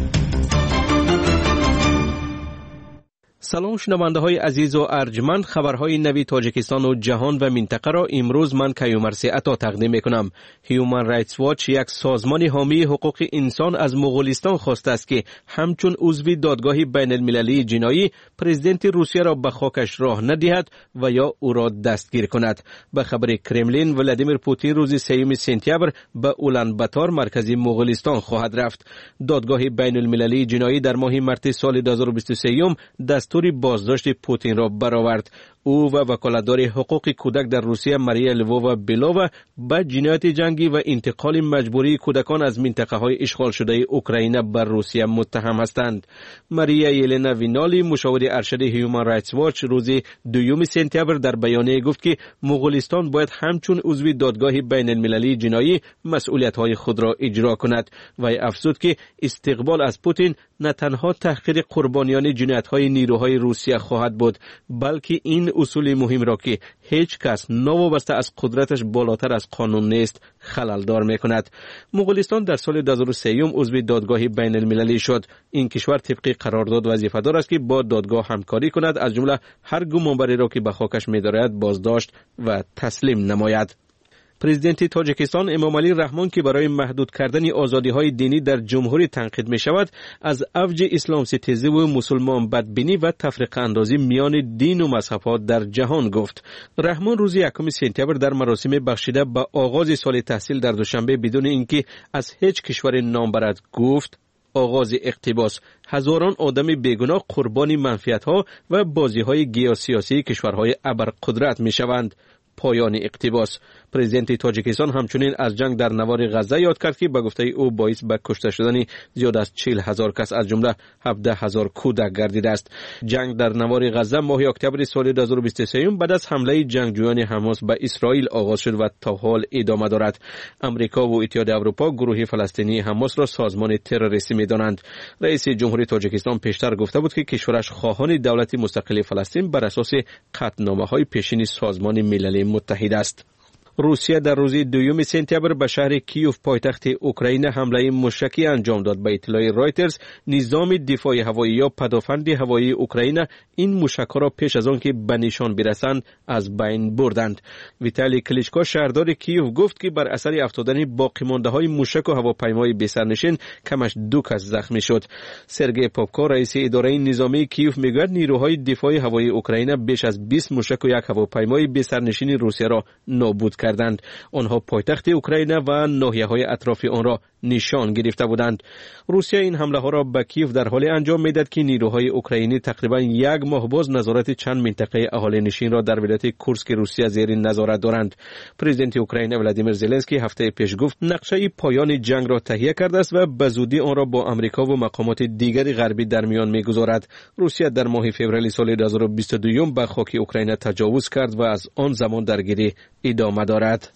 سلام شنونده های عزیز و ارجمند، خبرهای نوی تاجیکستان و جهان و منطقه را امروز من کیومرثی عطا تقدیم میکنم. هیومن رایتس واچ، یک سازمان حامی حقوق انسان، از مغولستان خواسته است که همچون عضو دادگاه بین المللی جنایی پرزیدنت روسیه را به خاکش راه ندهد و یا او را دستگیر کند. به خبر کرملین، ولادیمیر پوتین روز سوم سپتامبر به اولان باتار مرکزی مغولستان خواهد رفت. دادگاه بین المللی جنایی در ماه مارس سال دو هزار و بیست و سه دستور بازداشت پوتین را برآورد. او و وکالتدار حقوق کودک در روسیه ماریا لووا بیلووا به جنایت جنگی و انتقال مجبوری کودکان از منطقه های اشغال شده اوکراین بر روسیه متهم هستند. ماریا یلنا وینالی، مشاور ارشد هیومن رایتس واچ، روز دوم سپتامبر در بیانیه گفت که مغولستان باید همچون عضو دادگاه بین المللی جنایی مسئولیت های خود را اجرا کند و افزود که استقبال از پوتین نه تنها تحقیر قربانیان جنایت های نیروهای روسیه خواهد بود، بلکه این اصول مهم را که هیچ کس نوابسته از قدرتش بالاتر از قانون نیست خللدار می کند. مغولستان در سال دو هزار و سه عضو دادگاه بین المللی شد. این کشور طبق قرارداد وظیفه دار است که با دادگاه همکاری کند، از جمله هر گمانبری را که به خاکش می دارد بازداشت و تسلیم نماید. پرزیدنت تاجیکستان امامعلی رحمان که برای محدود کردن آزادی‌های دینی در جمهوری تنقید می‌شود، از اوج اسلام ستیزی و مسلمان بدبینی و تفرقه اندازی میان دین و مذهب‌ها در جهان گفت. رحمان روز یکم سپتامبر در مراسم بخشیده به آغاز سال تحصیل در دوشنبه بدون اینکه از هیچ کشور نام برد گفت: آغاز اقتباس، هزاران آدم بیگناه قربانی منفعت‌ها و بازی‌های گیاسیاسی کشورهای ابرقدرت می‌شوند. پایان اقتباس. پرزیدنت تاجیکستان همچنین از جنگ در نوار غزه یاد کرد که به گفته او باعث به کشته شدن زیاد از چهل هزار کس از جمله هفده هزار کودک گردیده است. جنگ در نوار غزه ماه اکتبر سال دو هزار و بیست و سه بعد از حمله جنگجویان حماس به اسرائیل آغاز شد و تا حال ادامه دارد. امریکا و اتحاد اروپا گروه فلسطینی حماس را سازمان تروریستی می‌دانند. رئیس جمهوری تاجیکستان پیشتر گفته بود که کشورش خواهان دولت مستقل فلسطین بر اساس قطعنامه‌های پیشین سازمان ملل متحد است. روسیه در روز دوم سپتامبر به شهر کیوف پایتخت اوکراین حمله موشکی انجام داد. به اطلاع رایترز، نظام دفاع هوایی یا پدافند هوایی اوکراین این موشک‌ها را پیش از آن که به نشان برسند از بین بردند. ویتالی کلیچکو شهردار کیوف گفت که بر اثر افتادن باقی مانده‌های موشک و هواپیمای بی‌سرنشین کمش دو کس زخمی شد. سرگئی پاپکو، رئیس اداره نظامی کیوف، میگوید نیروهای دفاع هوایی اوکراین بیش از بیست موشک و یک هواپیمای بی‌سرنشین روسیه را نابود کردند. آنها پایتخت اوکراین و ناحیه‌های اطراف آن را نشان گرفته بودند. روسیه این حمله ها را به کیف در حال انجام میداد که نیروهای اوکراینی تقریبا یک ماه باز نظارت چند منطقه اهالی نشین را در ولایت کورسک روسیه زیر نظارت دارند. پرزیدنت اوکراین ولادیمیر زلنسکی هفته پیش گفت نقشه پایان جنگ را تهیه کرده است و به زودی آن را با آمریکا و مقامات دیگر غربی در میان میگذارد. روسیه در ماه فوریه سال دو هزار و بیست و دو به خاک اوکراین تجاوز کرد و از آن زمان درگیری ادامه دارد.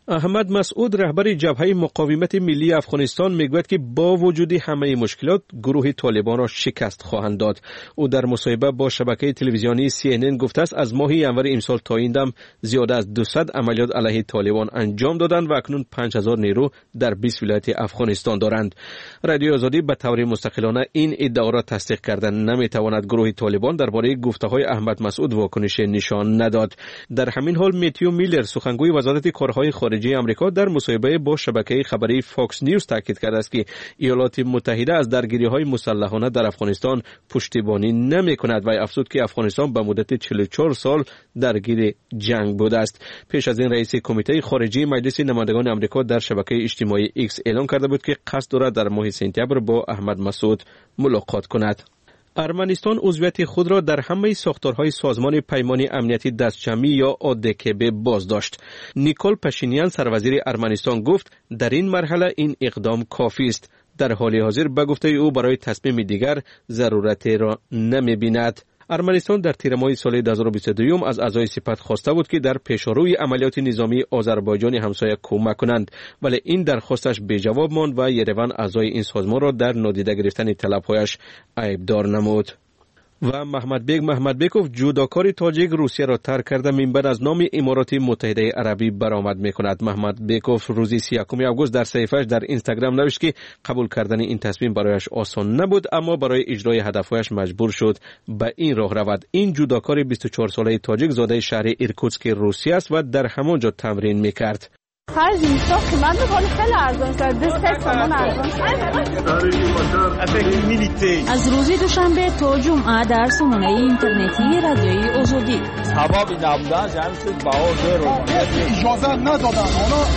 احمد مسعود رهبر جبهه مقاومت ملی افغانستان میگوید که با وجود همه مشکلات گروه طالبان را شکست خواهند داد. او در مصاحبه با شبکه تلویزیونی سی ان ان گفته است از ماه ینور امسال تا این دم زیاده از دویست عملیات علیه طالبان انجام دادند و اکنون پنج هزار نیرو در بیست ولایت افغانستان دارند. رادیو آزادی به طور مستقلانه این ادعا را تصدیق کرده نمیتواند. گروه طالبان درباره گفته‌های احمد مسعود واکنش نشان نداد. در همین حال متیو میلر سخنگوی وزارت کارهای خارجی آمریکا در مصاحبه با شبکه خبری فاکس نیوز تاکید کرده است که ایالات متحده از درگیری‌های مسلحانه در افغانستان پشتیبانی نمی‌کند و افزود که افغانستان به مدت چهل و چهار سال درگیر جنگ بوده است. پیش از این رئیس کمیته خارجی مجلس نمایندگان آمریکا در شبکه اجتماعی ایکس اعلام کرده بود که قصد دارد در ماه سپتامبر با احمد مسعود ملاقات کند. ارمنستان عضویت خود را در همه ساختارهای سازمان پیمان امنیتی دستجمعی یا آدکب بازداشت. نیکول پاشینیان سروزیر ارمنستان گفت در این مرحله این اقدام کافی است. در حال حاضر به گفته او برای تصمیم دیگر ضرورتی را نمی‌بیند. ارمنستان در تیر ماه سال دو هزار و بیست و دو از اعضای سپاه خواسته بود که در پیشروی عملیات نظامی آذربایجان همسایه کمک کنند، ولی این درخواستش بی جواب ماند و یروان اعضای این سازمان را در نادیده گرفتن طلب‌هایش عیبدار نمود. و محمد بیگ محمد بیکوف جودوکار تاجیک روسیه را ترک کرده منبع از نام امارات متحده عربی برآمد می‌کند. محمد بیکوف روز سی و یکم آگوست در صفحه‌اش در اینستاگرام نوشت که قبول کردن این تصمیم برایش آسان نبود، اما برای اجرای هدف‌هایش مجبور شد به این راه رود. این جودوکار بیست و چهار ساله تاجیک زاده شهر ایرکوتسک روسیه است و در همانجا تمرین می‌کرد. هر زیستا که من بخوام خیلی ارزان شد دست سامان ارزان از روز دوشنبه تا جمعه در سامانه اینترنتی رادیوی آزادی سبب نبودن جمعیت بهار رو اجازه ندادن.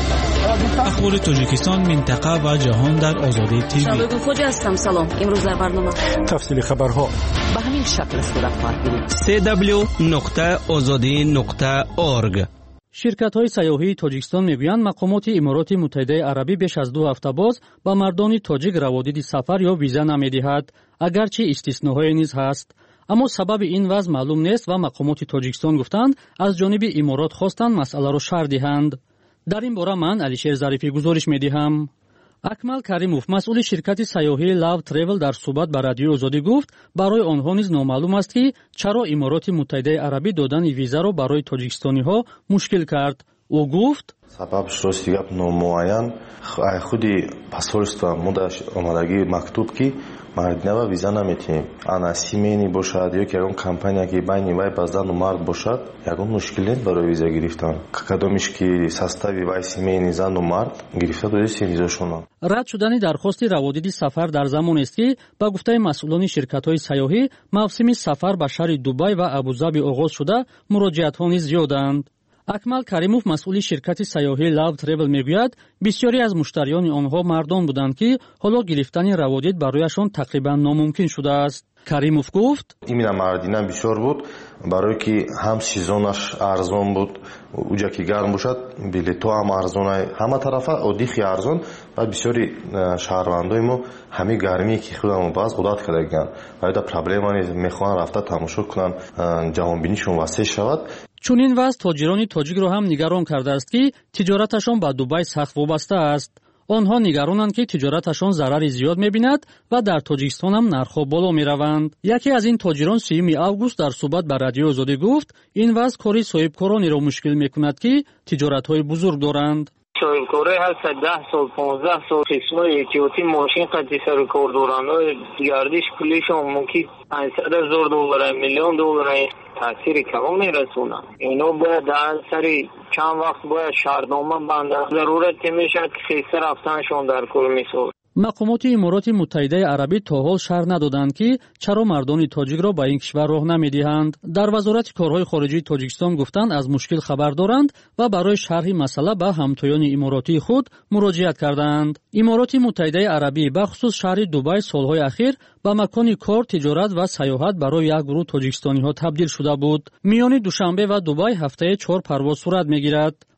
اخبار تاجیکستان، منطقه و جهان در آزادی تیوی. شباب خوج هستم. سلام. امروز در برنامه تفصیل خبرها به همین شکل صورت خواهد گرفت. سی دبلیو نقطه آزادی نقطه اورگ. شرکت‌های سیاحی تاجیکستان میگویند مقامات امارات متحده عربی بیش از دو هفته باز با مردان تاجیک روادید سفر یا ویزا نمی‌دهد، اگرچه استثناءهایی نیز هست. اما سبب این وضع معلوم نیست و مقامات تاجیکستان گفتند از جانب امارات خواستند مسئله را شرح دهند. در این باره من علیشیر ظریفی گزارش می‌دهم. اکمل کریموف مسئول شرکت سیاحی لاو تریول در صحبت با رادیو آزادی گفت برای آنها نیز نامعلوم است که چرا امارات متحده عربی دادن ویزا را برای تاجیکستانی‌ها مشکل کرد. او گفت سببش راست گپ نامعین خودی посольство مودش آمادگی مکتوب کی مردنوا ویزا نمیتیم انا سیمینی باشد یا که اون کمپانیا که بین وای بازدان و مرد باشد یگان مشکلی برای ویزا گرفتن کدومش که ساستاوی وای سیمینی زن و مرد گرفته دوست ویزاشون. رد شدن درخواست روادید سفر در زمان است که با گفته مسئولان شرکت‌های سیاحی موسم سفر به شهر دبی و ابوظبی آغاز شده، مراجعت‌ها نیز زیادند. اکمل کریموف مسئول شرکت سیاحی لاو تریول میگوید بسیاری از مشتریان آنها مردان بودند که حالا گرفتن روادید برایشان تقریبا ناممکن شده است. کریموف گفت ایمینا مردینه بسیار بود برای که هم سیزونش ارزان بود اونجا که گرم باشد بلیط هم ارزان همه طرفه اودیخی ارزان و بسیاری شهروندای ما همه گرمی که خودمون باز عادت کردن و دا پرابلم میخوان رفته تماشا کنن جهان بینیشون وسیع شود. چون این وضع تاجران تاجیک را هم نگران کرده است که تجارتشان با دبی سخت وابسته است. آنها نگرانند که تجارتشان ضرر زیاد می‌بیند و در تاجیکستان هم نرخ‌ها بالا می‌روند. یکی از این تاجران سیوم آگوست در صحبت با رادیو آزادی گفت این وضع کاری صاحبکارانی را مشکل می‌کند که تجارت‌های بزرگ دارند. صاحبکاری هست ده سال پانزده سال قسمای احتیاطی ماشین قطعی سر کار دارند گردش پولیشون ممکن پانصد هزار دلار میلیون دلار تاثیر کم میرسونن. اینا باید در سری چند وقت باید شهرنامه بنده ضرورت میشد که خیسته رفتنشون در کار میسود. مقامات امارات متحده عربی تا حال شرح ندادند که چرا مردان تاجیک را به این کشور راه نمیدهند. در وزارت کارهای خارجی تاجیکستان گفتند از مشکل خبر دارند و برای شرح مسئله به همتایان اماراتی خود مراجعت کردند. امارات متحده عربی به خصوص شهر دبی سالهای اخیر به مکان کار، تجارت و سیاحت برای یک گروه تاجیکستانی ها تبدیل شده بود. میان دوشنبه و دبی هفته چهار پرواز صورت میگیرد.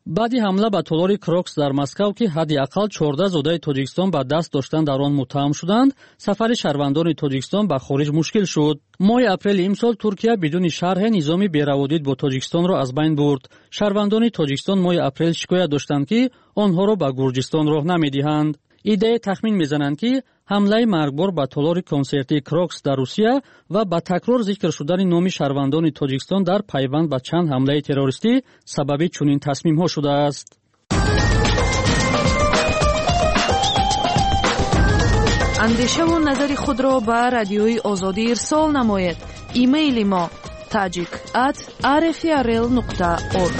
баъди ҳамла ба толори крокс дар Москав ки ҳадди ақал чордаҳ зодаи Тоҷикистон ба даст доштан дар он муттаҳам шуданд, сафари шаҳрвандони Тоҷикистон ба хориҷ мушкил шуд. моҳи апрели имсол Туркия бидуни шарҳе низоми бераводид бо Тоҷикистонро аз байн бурд. шаҳрвандони Тоҷикистон моҳи апрел шикоят доштанд ки онҳоро ба Гурҷистон роҳ намедиҳанд. идея тахмин мезананд ки ҳамлаи маргбор ба толори консерти крокс дар Русия ва ба такрор зикр шудани номи шаҳрвандони Тоҷикистон дар пайванд ба чанд ҳамлаи террористӣ сабаби чунин тасмимҳо шудааст. андешаву назари худро ба радиои озодӣ ирсол намоед. имейли мо tajik at r f r l нуқта org.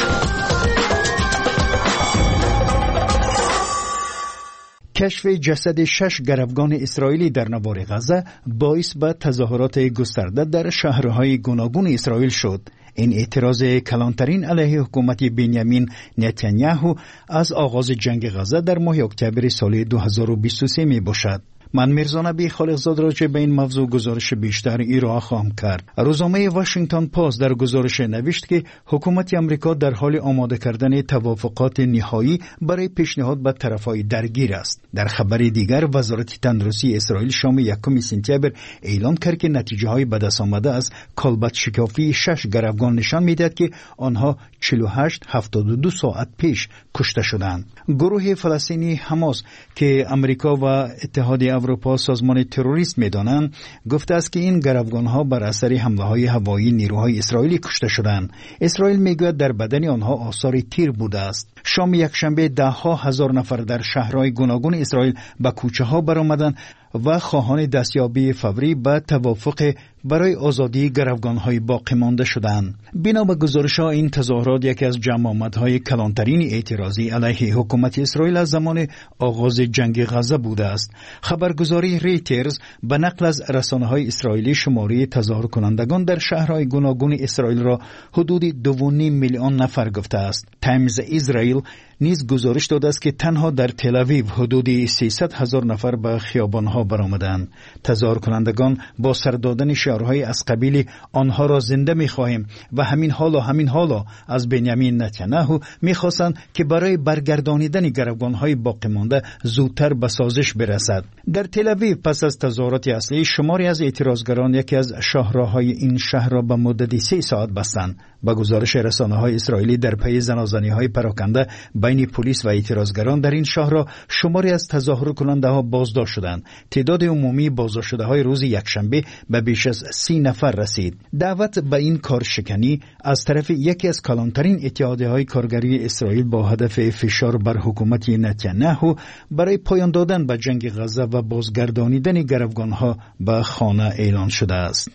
کشف جسد شش گروگان اسرائیلی در نوار غزه باعث به تظاهرات گسترده در شهرهای گوناگون اسرائیل شد. این اعتراض کلانترین علیه حکومت بنیامین نتانیاهو از آغاز جنگ غزه در ماه اکتبر سال دو هزار و بیست و سه می باشد. من میرزا نبی خالقزاد راجع به این موضوع گزارش بیشتر ارائه خواهم کرد. روزنامه واشنگتن پست در گزارش نوشت که حکومت آمریکا در حال آماده کردن توافقات نهایی برای پیشنهاد به طرفهای درگیر است. در خبر دیگر وزارت تندرستی اسرائیل شام یکم سپتامبر اعلام کرد که نتیجه های به دست آمده از کالبد شکافی شش گروگان نشان میدهد که آنها چهل و هشت هفتاد و دو ساعت پیش کشته شدند. گروه فلسطینی حماس که آمریکا و اتحاد اروپا سازمان تروریست می‌دانند گفته است که این گروگان‌ها بر اثر حمله‌های هوایی نیروهای اسرائیلی کشته شدند. اسرائیل میگوید در بدن آنها آثار تیر بوده است. شام یکشنبه ده‌ها هزار نفر در شهرهای گوناگون اسرائیل به کوچه‌ها برآمدند و خواهان دستیابی فوری به توافق برای آزادی گروگان‌های باقی مانده شدند. بنا به گزارش‌ها این تظاهرات یکی از جمع‌آمدهای کلانترین اعتراضی علیه حکومت اسرائیل از زمان آغاز جنگ غزه بوده است. خبرگزاری ریترز به نقل از رسانه‌های اسرائیلی شماره تظاهر کنندگان در شهرهای گوناگون اسرائیل را حدود دو و نیم میلیون نفر گفته است. تایمز اسرائیل نیز گزارش داده است که تنها در تل آویو حدود سیصد هزار نفر به خیابان‌ها برآمدند. تظاهر کنندگان با سر دادن شعارهای از قبیل آنها را زنده می‌خواهیم و همین حالا همین حالا از بنیامین نتانیاهو می‌خواستند که برای برگردانیدن گروگان‌های باقی مانده زودتر به سازش برسد. در تل آویو پس از تظاهرات اصلی شماری از اعتراضگران یکی از شاهراهای این شهر را به مدت سه ساعت بستند. با گزارش رسانه‌های اسرائیلی در پی زنازانی‌های پراکنده بین پلیس و اعتراضگران در این شهر را شماری از تظاهر کننده‌ها بازداشت شدند. تعداد عمومی بازداشت شده‌های روز یکشنبه به بیش از سی نفر رسید. دعوت به این کارشکنی از طرف یکی از کلانترین اتحادیه‌های کارگری اسرائیل با هدف فشار بر حکومت نتانیاهو برای پایان دادن به جنگ غزه و بازگردانیدن گروگان‌ها به خانه اعلان شده است.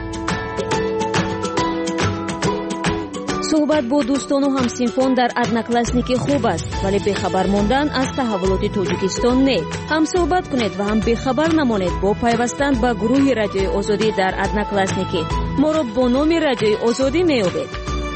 صحبت با دوستان و همسینفان در ادناکلاسنیکی خوب است، ولی بخبر ماندن از تحولات تاجیکستان نه. هم صحبت کنید و هم بخبر نمانید با پیوستن به گروه رادیوی آزادی در ادناکلاسنیکی. ما را با نام رادیوی آزادی می‌یابید.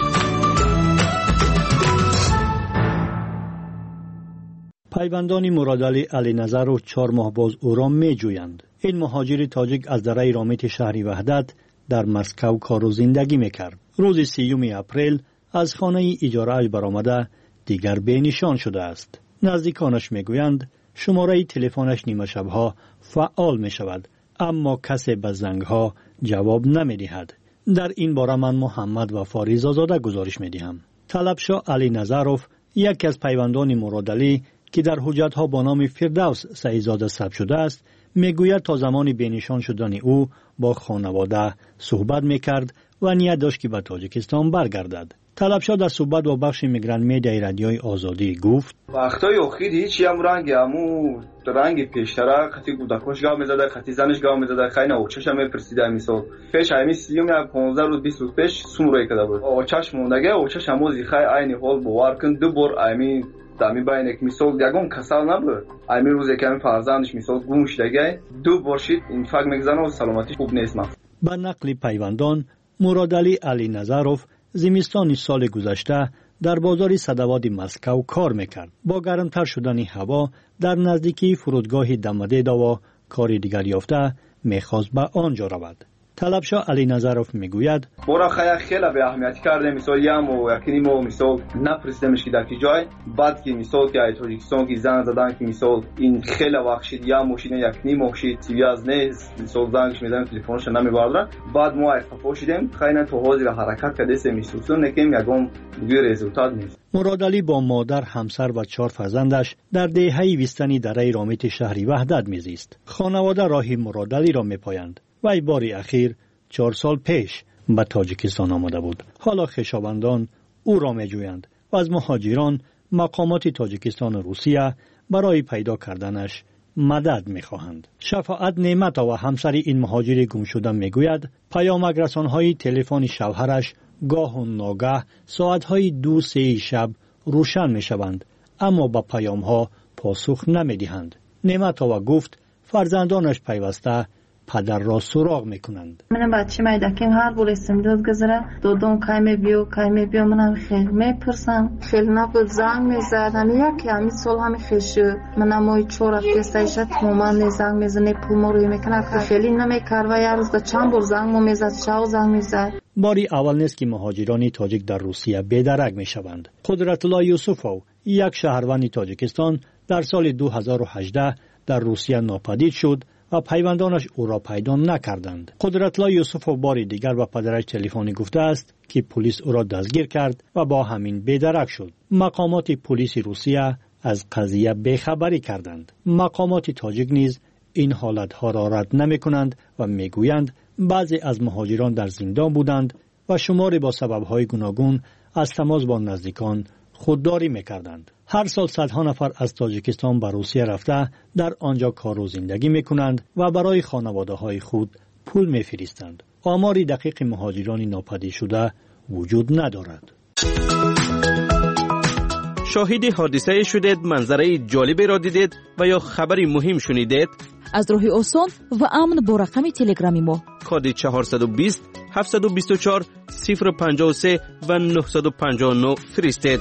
پیوندان مرادعلی علی نظر و چهار ماه باز او را می‌جویند. این مهاجر تاجیک از دره رامت شهری وحدت در مسکو کار و زندگی میکرد. روز سیوم اپریل از خانه اجاره‌اش برآمده دیگر به نشان شده است. نزدیکانش میگویند شماره تلفنش نیمه شبها فعال می شود، اما کسی به زنگها جواب نمی دهد. در این باره من محمد و فاریز آزاده گزارش می دهم. طلبشاه علی نظروف یکی از پیوندان مرادعلی که در حجتها با نام فردوس سعیدزاده ثبت شده است میگوید تا زمانی بینشان شدن او با خانواده صحبت میکرد و نیت داشت که به تاجیکستان برگردد. طلبشاه در صحبت با بخش میگران میدیای رادیوی آزادی گفت وقتای اخیر هیچ هم رنگ همو رنگ پیشتره خطی کودکاش گام میزده، خطی زنش گام میزده، خیلی اوچش هم میپرسیده. مثال پیش همی سیوم یا پانزده روز بیست روز پیش سومروی کده بود. اوچش موندگه اوچش همو زیخای عین حال باور کن دو بار امی دمی باینه که مثال یگون کسال نبود. امی روز کمی فرزندش مثال گم شدگه دو بار شید این فکر میگذنه و سلامتی خوب نیست. من با نقل پیوندان مرادعلی علی نظروف زمستان سال گذشته در بازار صدواد مسکو کار میکرد. با گرمتر شدن هوا در نزدیکی فرودگاه دمده داوا کار دیگر یافته میخواست به آنجا رود. طلبشاه علی نظروف میگوید برا خیلی خیلی به اهمیت کرده مثال یم و یکی ما مثال نفرستیمش که در کی جای بعد که مثال که تاجیکستان که زنگ زدن که مثال این خیلی وقت شد یا ماشین یک نیم ماشین تیوی از نیست مثال زنگش میزنن تلفنش نمیبردن بعد ما اتفاق شدیم خیلی تو حاضر حرکت کرده سه میسوسون نکیم یگام دیگه رزولتات نیست. مراد علی با مادر، همسر و چهار فرزندش در دهه بیستنی دره رامت شهری وحدت میزیست. خانواده راه مراد علی را میپایند. وی باری اخیر چهار سال پیش به تاجیکستان آمده بود. حالا خویشاوندان او را میجویند و از مهاجران مقامات تاجیکستان و روسیه برای پیدا کردنش مدد میخواهند. شفاعت نعمتا و همسری این مهاجر گم شده میگوید پیامک رسانهای تلفن شوهرش گاه و ناگاه ساعتهای دو سه شب روشن میشوند اما به پیامها پاسخ نمیدهند. نعمتا و گفت فرزندانش پیوسته پدر را سراغ میکنند. من بچه میدکیم هر بول استمداد گذره دودون کایمه بیو کایمه بیو منم خیلی میپرسم خیلی نبود زنگ میزد همی یکی همی سال همی خیشو منم اوی چور افیستایشت مومن زنگ میزنه پول ما روی میکنه خیلی نمیکر و یه روز ده چند بار زنگ میزد شاو زنگ میزد. باری اول نیست که مهاجران تاجیک در روسیه بی‌درک میشوند. قدرت الله یوسفو یک شهروند تاجیکستان در سال دو هزار و هجده در روسیه ناپدید شد و پیوندانش او را پیدا نکردند. قدرت الله یوسف بار دیگر به پدرش تلفنی گفته است که پلیس او را دستگیر کرد و با همین بی‌درک شد. مقامات پلیس روسیه از قضیه بیخبری کردند. مقامات تاجیک نیز این حالتها را رد نمی کنند و می گویند بعضی از مهاجران در زندان بودند و شماری با سببهای گوناگون از تماس با نزدیکان خودداری می‌کردند. هر سال صدها نفر از تاجیکستان به روسیه رفته در آنجا کار و زندگی می‌کنند و برای خانواده‌های خود پول می‌فرستند. آماری دقیق مهاجران ناپدید شده وجود ندارد. شاهد حادثه شدید، منظره جالبی را دیدید و یا خبری مهم شنیدید؟ از راه آسان و امن با رقم تلگرامی ما کد چهارصد و بیست هفتصد و بیست و چهار صفر پنجاه و سه و نهصد و پنجاه و نه فرستید.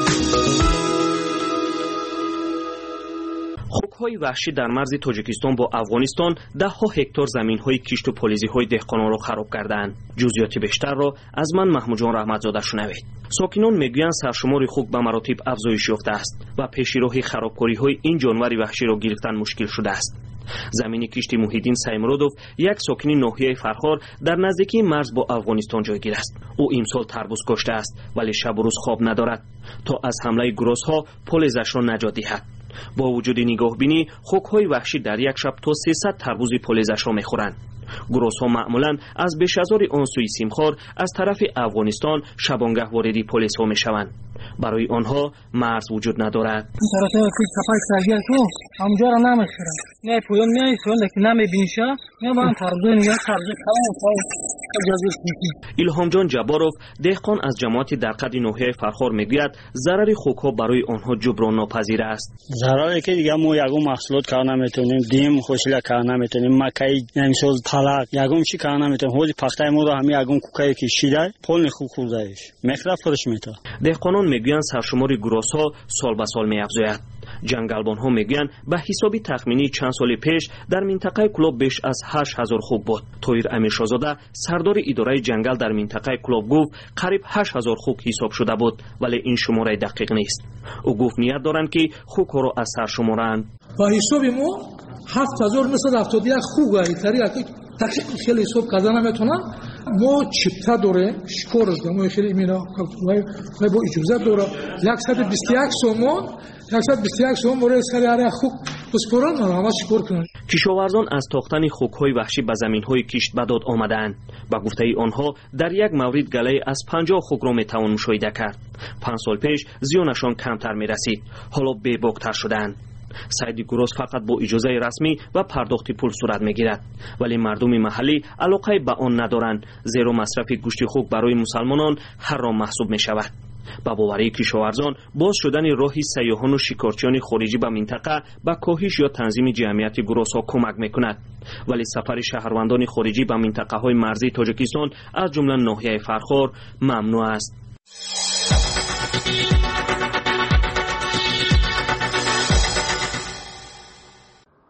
خوک‌های وحشی در مرز تاجیکستان با افغانستان ده ها هکتار زمین‌های کشت و پالیزی‌های دهقانان را خراب کردند. جزئیات بیشتر را از من محمود جان رحمتزاده شنوید. ساکنان میگویند سرشمار خوک به مراتب افزایش یافته است و پیشراه خرابکاری‌های این جانور وحشی را گرفتن مشکل شده است. زمین کشتی محیدین سایمرودوف یک ساکن ناحیه فرخار در نزدیکی مرز با افغانستان جایگیر است. او امسال تربوز کاشته است ولی شب و روز خواب ندارد تا از حمله گروس‌ها پالیزش را نجات دهد. با وجود نگاه بینی خوک‌های وحشی در یک شب تا سیصد تربوز پالیزش را می‌خورند. گروس‌ها معمولاً از بیش‌ازار آن سوی سیمخوار از طرف افغانستان شبانگه واردی پلیس‌ها می‌شوند. برای آنها مرز وجود ندارد. الهام جان جباروف دهقان از جماعت درقد ناحیه فرخار میگوید ضرر خوک‌ها برای آنها جبران ناپذیر است. ضرری که دیگه ما یگون محصولات کار نمیتونیم، دیم خوشیله کار نمیتونیم، مکای نمیساز پلاک یگون چی کار نمیتونیم. حالی پخته ما رو همین یگون کوکایی که شیده پول خوب خوردهش مخرف خودش میتا. دهقانان میگویند سرشمار گروس‌ها سال به سال می‌افزاید. جنگلبان‌ها میگویند به حسابی تخمینی چند سال پیش در منطقه کلوب بیش از هشت هزار خوک بود. طاهر امیرشاهزاده سردار اداره جنگل در منطقه کلوب گفت قریب هشت هزار خوک حساب شده بود ولی این شماره دقیق نیست. او گفت نیت دارند که خوک‌ها را از سر شمارند. با حساب ما هفت هزار و نهصد و هفتاد و یک خوک است. دقیق خیلی حساب کردن نمیتونم. ما چپتا داره شکارش دارم ما خیلی ایمینا و با اجازه داره صد و بیست و یک سومون صد و بیست و یک سومون برای سری هر خوک بسپران ما همه شکار کنن. کشاورزان از تاختن خوک‌های وحشی به زمین‌های کشت به داد آمدند. با گفته آنها در یک مورد گله از پنجاه خوک را میتوان مشاهده کرد. پنج سال پیش زیانشان کمتر میرسید. حالا بی‌باک‌تر شدند. صید گروس فقط با اجازه رسمی و پرداخت پول صورت میگیرد ولی مردم محلی علاقه به آن ندارند زیرا مصرف گوشت خوک برای مسلمانان حرام محسوب می شود. با باوری کشاورزان باز شدن راهی سیاحان و شکارچیان خارجی به منطقه به کاهش یا تنظیم جمعیت گروس‌ها کمک میکند ولی سفر شهروندان خارجی به منطقه های مرزی تاجیکستان از جمله ناحیه فرخار ممنوع است.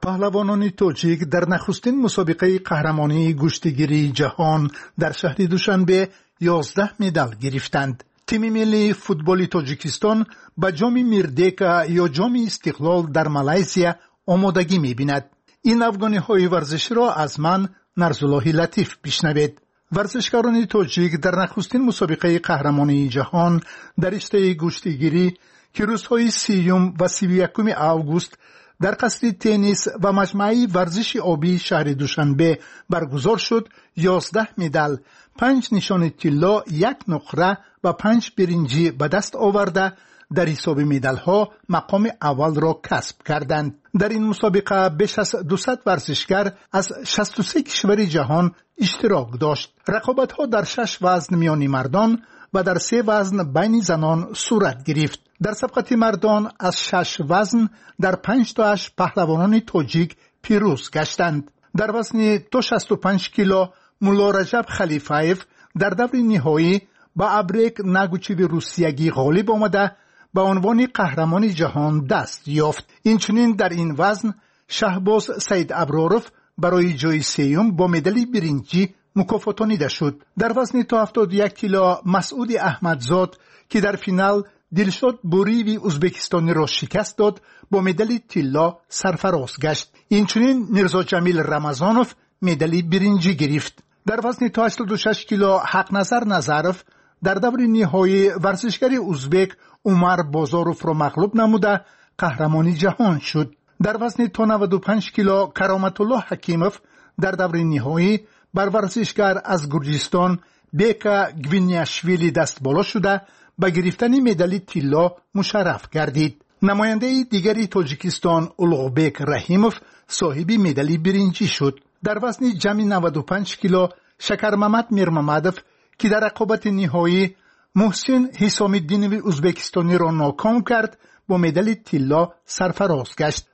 پهلوانان تاجیک در نخستین مسابقه قهرمانی گشتیگیری جهان در شهر دوشنبه یازده مدال گرفتند. تیم ملی فوتبال تاجیکستان به جام میردیکا یا جام استقلال در مالایزیا آمادگی می‌بیند. این افغانی‌های ورزشی را از من نرزالله لطیف بشنوید. ورزشکاران تاجیک در نخستین مسابقه قهرمانی جهان در رشته گشتیگیری که روزهای سیوم و سی و یکم آگوست در قصر تنیس و مجمع ورزش آبی شهر دوشنبه برگزار شد، یازده مدال، پنج نشان طلا، یک نقره و پنج برنجی به دست آورده در حساب مدال ها مقام اول را کسب کردند. در این مسابقه بیش از دویست ورزشکار از شصت و سه کشور جهان اشتراک داشت. رقابت ها در شش وزن میان مردان و در سه وزن بین زنان صورت گرفت. در سبقت مردان از شش وزن در پنج تاش پهلوانان تاجیک پیروز گشتند. در وزن تا شصت و پنج کیلو مولا رجب خلیفایف در دور نهایی با ابریک نگوچیو روسیگی غالب آمده به عنوان قهرمان جهان دست یافت. اینچنین در این وزن شهباز سید ابراروف برای جای سیوم با مدال برنجی مکافاتانیده شد. در وزن تا هفتاد و یک کیلو مسعود احمدزاد که در فینال دلشاد بوریوی ازبکستانی را شکست داد با مدال طلا سرفراز گشت. اینچنین میرزا جمیل رمضانوف مدال برنجی گرفت. در وزن تا هشتاد و شش کیلو حق نظر نظرف در دور نهایی ورزشکار ازبک عمر بازاروف را مغلوب نموده قهرمانی جهان شد. در وزن تا نود و پنج کیلو کرامت الله حکیموف در دور نهایی بر ورزشکار از گرجستان بیکا گوینیاشویلی دست بالا شده به گرفتن مدال طلا مشرف گردید. نماینده دیگری تاجیکستان اولغبک رحیموف صاحب مدال برنجی شد. در وزن جمع نود و پنج کیلو شکر محمد میرممدوف که در رقابت نهایی محسن حسام الدینوی ازبکستانی را ناکام کرد با مدال طلا سرفراز گشت.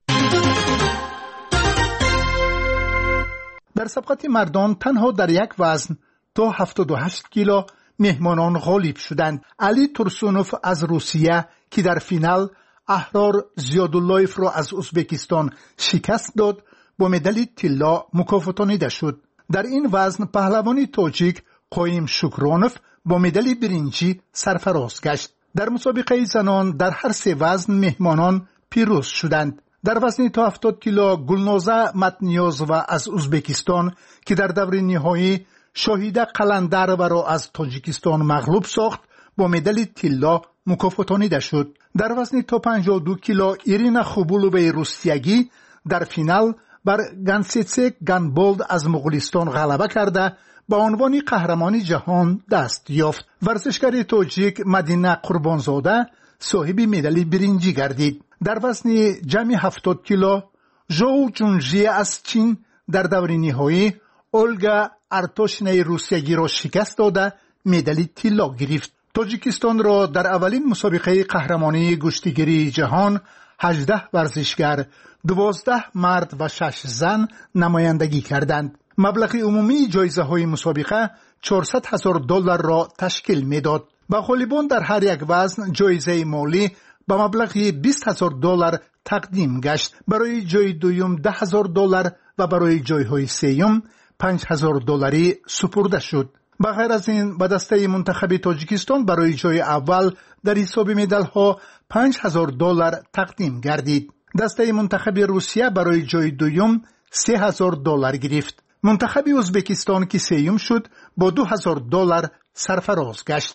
در سبقت مردان تنها در یک وزن تا هفتاد و هشت کیلو مهمانان غالب شدند. علی ترسونوف از روسیه که در فینال احرار زیاداللهیف را از ازبکستان شکست داد با مدال طلا مکافاتانیده شد. در این وزن پهلوان تاجیک قایم شکرانوف با مدال برنجی سرفراز گشت. در مسابقه زنان در هر سه وزن مهمانان پیروز شدند. در وزن تا هفتاد کیلو گلنازه متنیاز و از ازبکستان که در دور نهایی شاهیده قلندر و را از تاجیکستان مغلوب ساخت با مدال طلا مکافاتانیده شد. در وزن تا پنجاه و دو کیلو ایرینا خوبولووی روسیگی در فینال بر گانسیتسک گانبولد از مغولستان غلبه کرده به عنوان قهرمانی جهان دست یافت. ورزشکار تاجیک مدینه قربانزاده صاحب مدال برنجی گردید. در وزن جمع هفتاد کیلو ژو جونژی از چین در دور نهایی اولگا ارتوشنای روسیگی را شکست داده مدال طلا گرفت. تاجیکستان را در اولین مسابقه قهرمانی گشتیگیری جهان هجده ورزشکار، دوازده مرد و شش زن نمایندگی کردند. مبلغ عمومی جایزه های مسابقه چهارصد هزار دلار را تشکیل میداد. به غالبان در هر یک وزن جایزه مالی به مبلغ بیست هزار دلار تقدیم گشت. برای جای دوم ده هزار دلار و برای جایهای سوم پنج هزار دلاری سپرده شد. به غیر از این به دسته منتخب تاجیکستان برای جای اول در حساب مدال ها پنج هزار دلار تقدیم گردید. دسته منتخب روسیه برای جای دوم سه هزار دلار گرفت. منتخب ازبکستان که سوم شد با دو هزار دلار سرفراز گشت.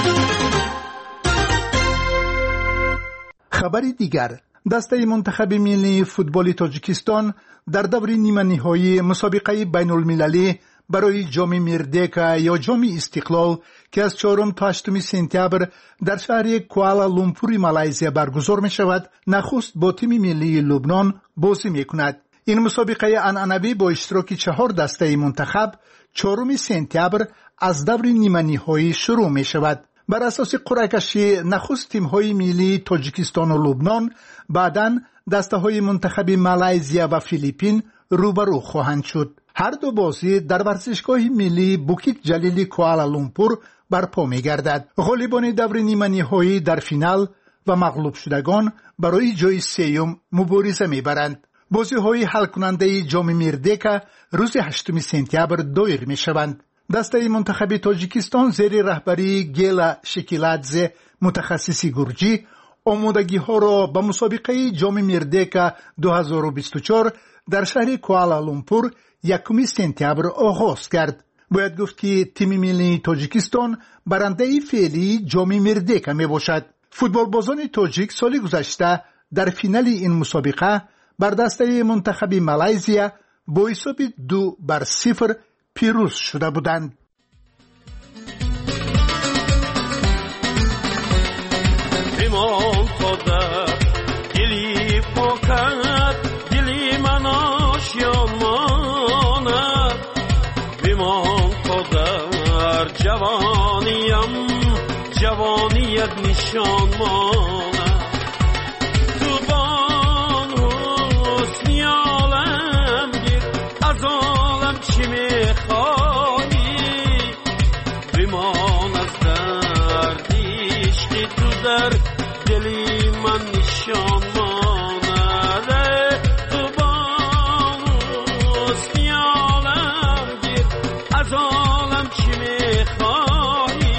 خبر دیگر، دسته منتخب ملی فوتبال تاجیکستان در دور نیمه نهایی مسابقه بین المللی برای جام میردیکا یا جام استقلال که از چهارم تا هشتم سپتامبر در شهر کوالالامپور مالایزیا برگزار می شود، نخست با تیم ملی لبنان بازی می کند. این مسابقه عنعنوی با اشتراک چهار دسته منتخب چهارم سپتامبر از دور نیمه نهایی شروع می شود. بر اساس قرعه کشی نخست تیم‌های ملی تاجیکستان و لبنان بعداً دسته‌های منتخب مالایزیا و فیلیپین روبرو خواهند شد. هر دو بازی در ورزشگاه ملی بوکیت جلیلی کوالالامپور برپا می‌گردد. غالبان دور نیمه نهایی در فینال و مغلوب شدگان برای جای سوم مبارزه می‌برند. بازی‌های حل کننده جام میردیکا روز هشتم سپتامبر دایر می‌شوند. دسته منتخب تاجیکستان زیر رهبری گیلا شکیلادزه متخصص گرجی آمادگی‌ها را به مسابقه جام میردیکا دو هزار و بیست و چهار در شهر کوالالامپور یکم سپتامبر آغاز کرد. باید گفت که تیم ملی تاجیکستان برنده فعلی جام میردیکا می باشد. فوتبالبازان تاجیک سال گذشته در فینال این مسابقه بر دسته منتخب مالایزیا با حساب دو بر صفر پیروز شده بودند. بمان خدا دلی پاکد دلی من آشیان ماند بمان خدا جوانیم جوانیت نشان ماند تو بان حسنی عالم گیر از عالم چی میخوایی بمان از دردیش که تو در دلی من نشان ماند تو بان حسنی عالم گیر از عالم چی میخوایی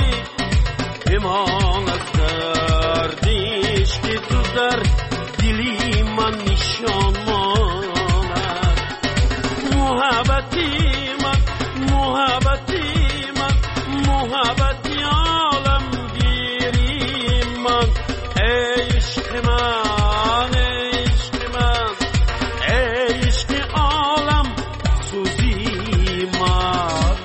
بمان از دردیش که تو در دلی من نشان ماند محبتی من محبتی من محبتی عالم گیری من عشق من عشق من عشق عالم سوزی من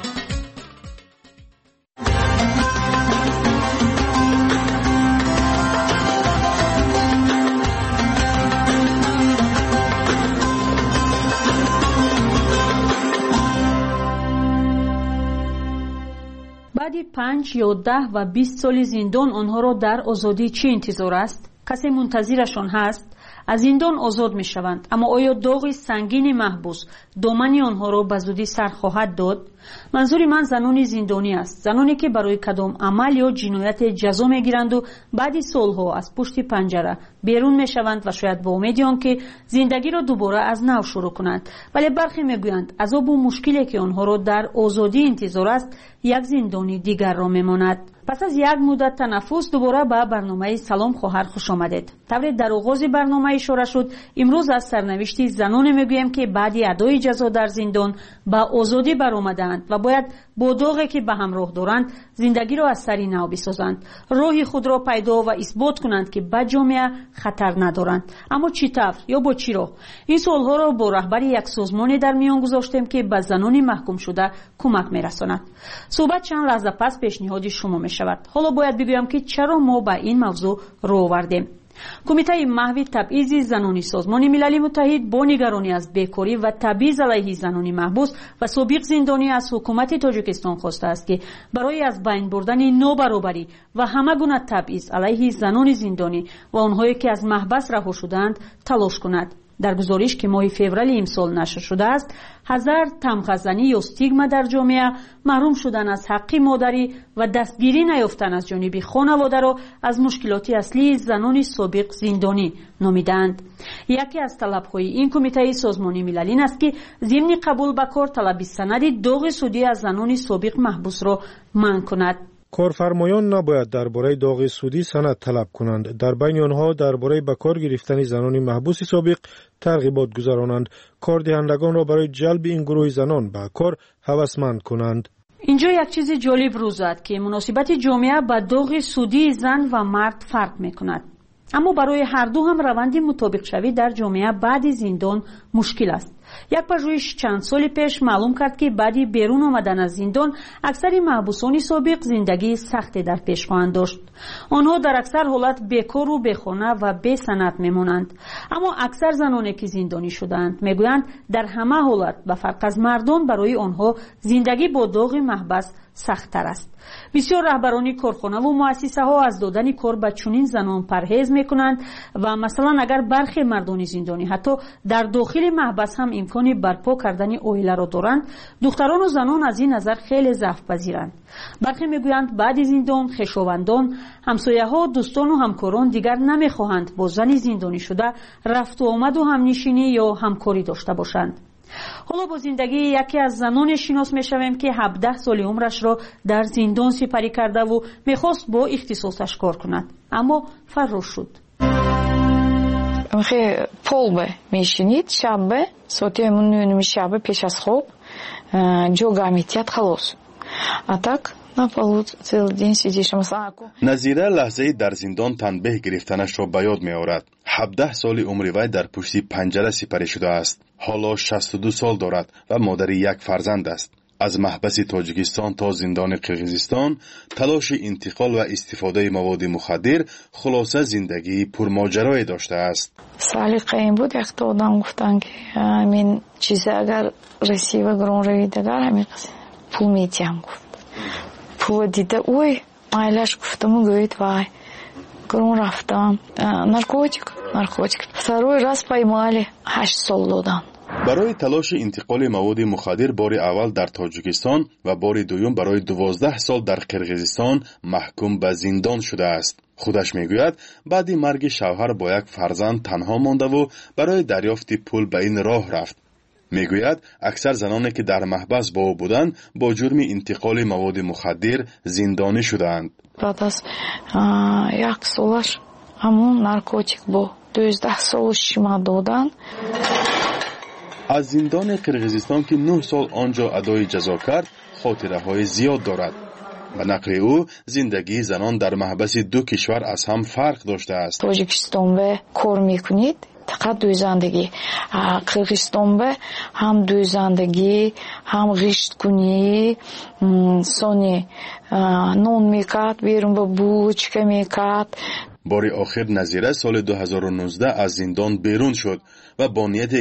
بعد پنج یا ده و بیست سال زندان آنها را در آزادی چه انتظار است؟ کسی منتظرشان هست؟ از زندان آزاد می شوند، اما آیا داغ سنگین محبوس دامن آنها را به زودی سر خواهد داد؟ منظور من زنان زندانی است، زنانی که برای کدام عمل یا جنایت جزا می گیرند و بعد سالها از پشت پنجره بیرون می شوند و شاید با امید آنکه زندگی را دوباره از نو شروع کنند، ولی برخی می گویند عذاب و مشکلی که آنها را در آزادی انتظار است یک زندانی دیگر را می ماند. پس از یک مدت تنفس دوباره به برنامه سلام خواهر خوش آمدید. طور در آغاز برنامه اشاره شد، امروز از سرنوشت زنان میگویم که بعد ادای جزا در زندان به آزادی برآمدند و باید با داغی که به همراه دارند زندگی را از سری نو بسازند، راه خود را پیدا و اثبات کنند که به جامعه خطر ندارند. اما چی طور یا با چی راه؟ این سوالها را با رهبر یک سازمان در میان گذاشتیم که به زنان محکوم شده کمک میرساند. صحبت چند لحظه پس پیشنهاد شما می شود. حالا باید بگویم که چرا ما به این موضوع رو آوردیم. کمیته محو تبعیض زنانی سازمان ملل متحد با نگرانی از بیکاری و تبعیض علیه زنانی محبوس و سابق زندانی از حکومت تاجیکستان خواسته است که برای از بین بردن نابرابری و همه گونه تبعیض علیه زنان زندانی و آنهایی که از محبس رها شدند تلاش کند. در گزارش که ماه فوریه امسال نشر شده است، هزار تمغه‌زنی یا استیگما در جامعه، محروم شدن از حق مادری و دستگیری نیافتن از جانب خانواده را از مشکلات اصلی زنان سابق زندانی نامیدند. یکی از طلب‌های این کمیته سازمان ملل این است که ضمن قبول به کار طلب سند داغ سودی از زنان سابق محبوس را منع کند. کارفرمایان نباید درباره داغ سودی سند طلب کنند. در بین آنها درباره به کار گرفتن زنان محبوس سابق ترغیبات گذرانند. کاردهندگان را برای جلب این گروه زنان به کار هوسمند کنند. اینجا یک چیز جالب روز است که مناسبت جامعه با داغ سودی زن و مرد فرق میکند. اما برای هر دو هم روند مطابق شوی در جامعه بعد زندان مشکل است. یک پژوهش چند سال پیش معلوم کرد که بعد بیرون آمدن از زندان اکثر محبوسان سابق زندگی سختی در پیش خواهند داشت. آنها در اکثر حالت بیکار و بیخانه و بی سند میمانند. اما اکثر زنانی که زندانی شدند میگویند در همه حالت به فرق از مردان برای آنها زندگی با داغ محبس сахттар аст. бисёр раҳбарони корхонаву муассисаҳо аз додани кор ба чунин занон парҳез мекунанд ва масалан агар бархе мардони зиндонӣ ҳатто дар дохили маҳбас ҳам имкони барпо кардани оиларо доранд, духтарону занон аз ин назар хеле зафпазиранд. бархе мегӯянд баъди зиндон хешовандон, ҳамсояҳо, дӯстону ҳамкорон дигар намехоҳанд бо зани зиндонишуда рафту омаду ҳамнишинӣ ё ҳамкорӣ дошта бошанд. ҳоло бо зиндагии яке аз заноне шинос мешавем ки ҳабдаҳ соли умрашро дар зиндон сипарӣ кардаву мехост бо ихтисосаш кор кунад, аммо фаррош шуд. полбе мешинид шаббе соати нуюми шаббе пеш аз хоб ҷо гам метиҳад халос. А так на полу цел ден сидиш. назира лаҳзаи дар зиндон танбеҳ гирифтанашро ба ёд меорад. ҳабдаҳ соли умри вай дар пушти панҷара сипарӣ шудааст. ҳоло шасту ду сол дорад ва модари як фарзанд аст. аз маҳбаси тоҷикистон то зиндони қирғизистон талоши интиқол ва истифодаи маводи мухаддир хулоса зиндагии пурмоҷарое доштааст. салиқа ин буд яхта одам гуфтанд ки ҳамин чизе агар расива грон равид агар ҳамин пул метиҳам гуфт. пул дида ой майлаш гуфтаму гӯед вай грон рафтам наркотик наркотик второй раз поймали ҳашт сол додан. барои талоши интиқоли маводи мухаддир бори аввал дар тоҷикистон ва бори дуюм барои дувоздаҳ сол дар қирғизистон маҳкум ба зиндон шудааст. худаш мегӯяд баъди марги шавҳар бо як фарзанд танҳо мондаву барои дарёфти пул ба ин роҳ рафт. мегӯяд аксар заноне ки дар маҳбас бо ӯ буданд бо ҷурми интиқоли маводи мухаддир зиндонӣ шудаанд. баъд аз як солаш ҳамон наркотик бо дувоздаҳ сол шима доданд. аз зиндони қирғизистон ки нӯҳ сол он ҷо адои ҷазо кард хотираҳои зиёд дорад. ба нақли ӯ зиндагии занон дар маҳбаси ду кишвар аз ҳам фарқ доштааст. тоҷикистонбе кор мекунед фақат дӯзандагӣ, қирғизистонбе ҳам дӯзандагӣ ҳам ғишткунӣ сони нон мекард берун ба булочка мекард. бори охир назира соли ду ҳазору нуздаҳ аз зиндон берун шуд ва бо нияте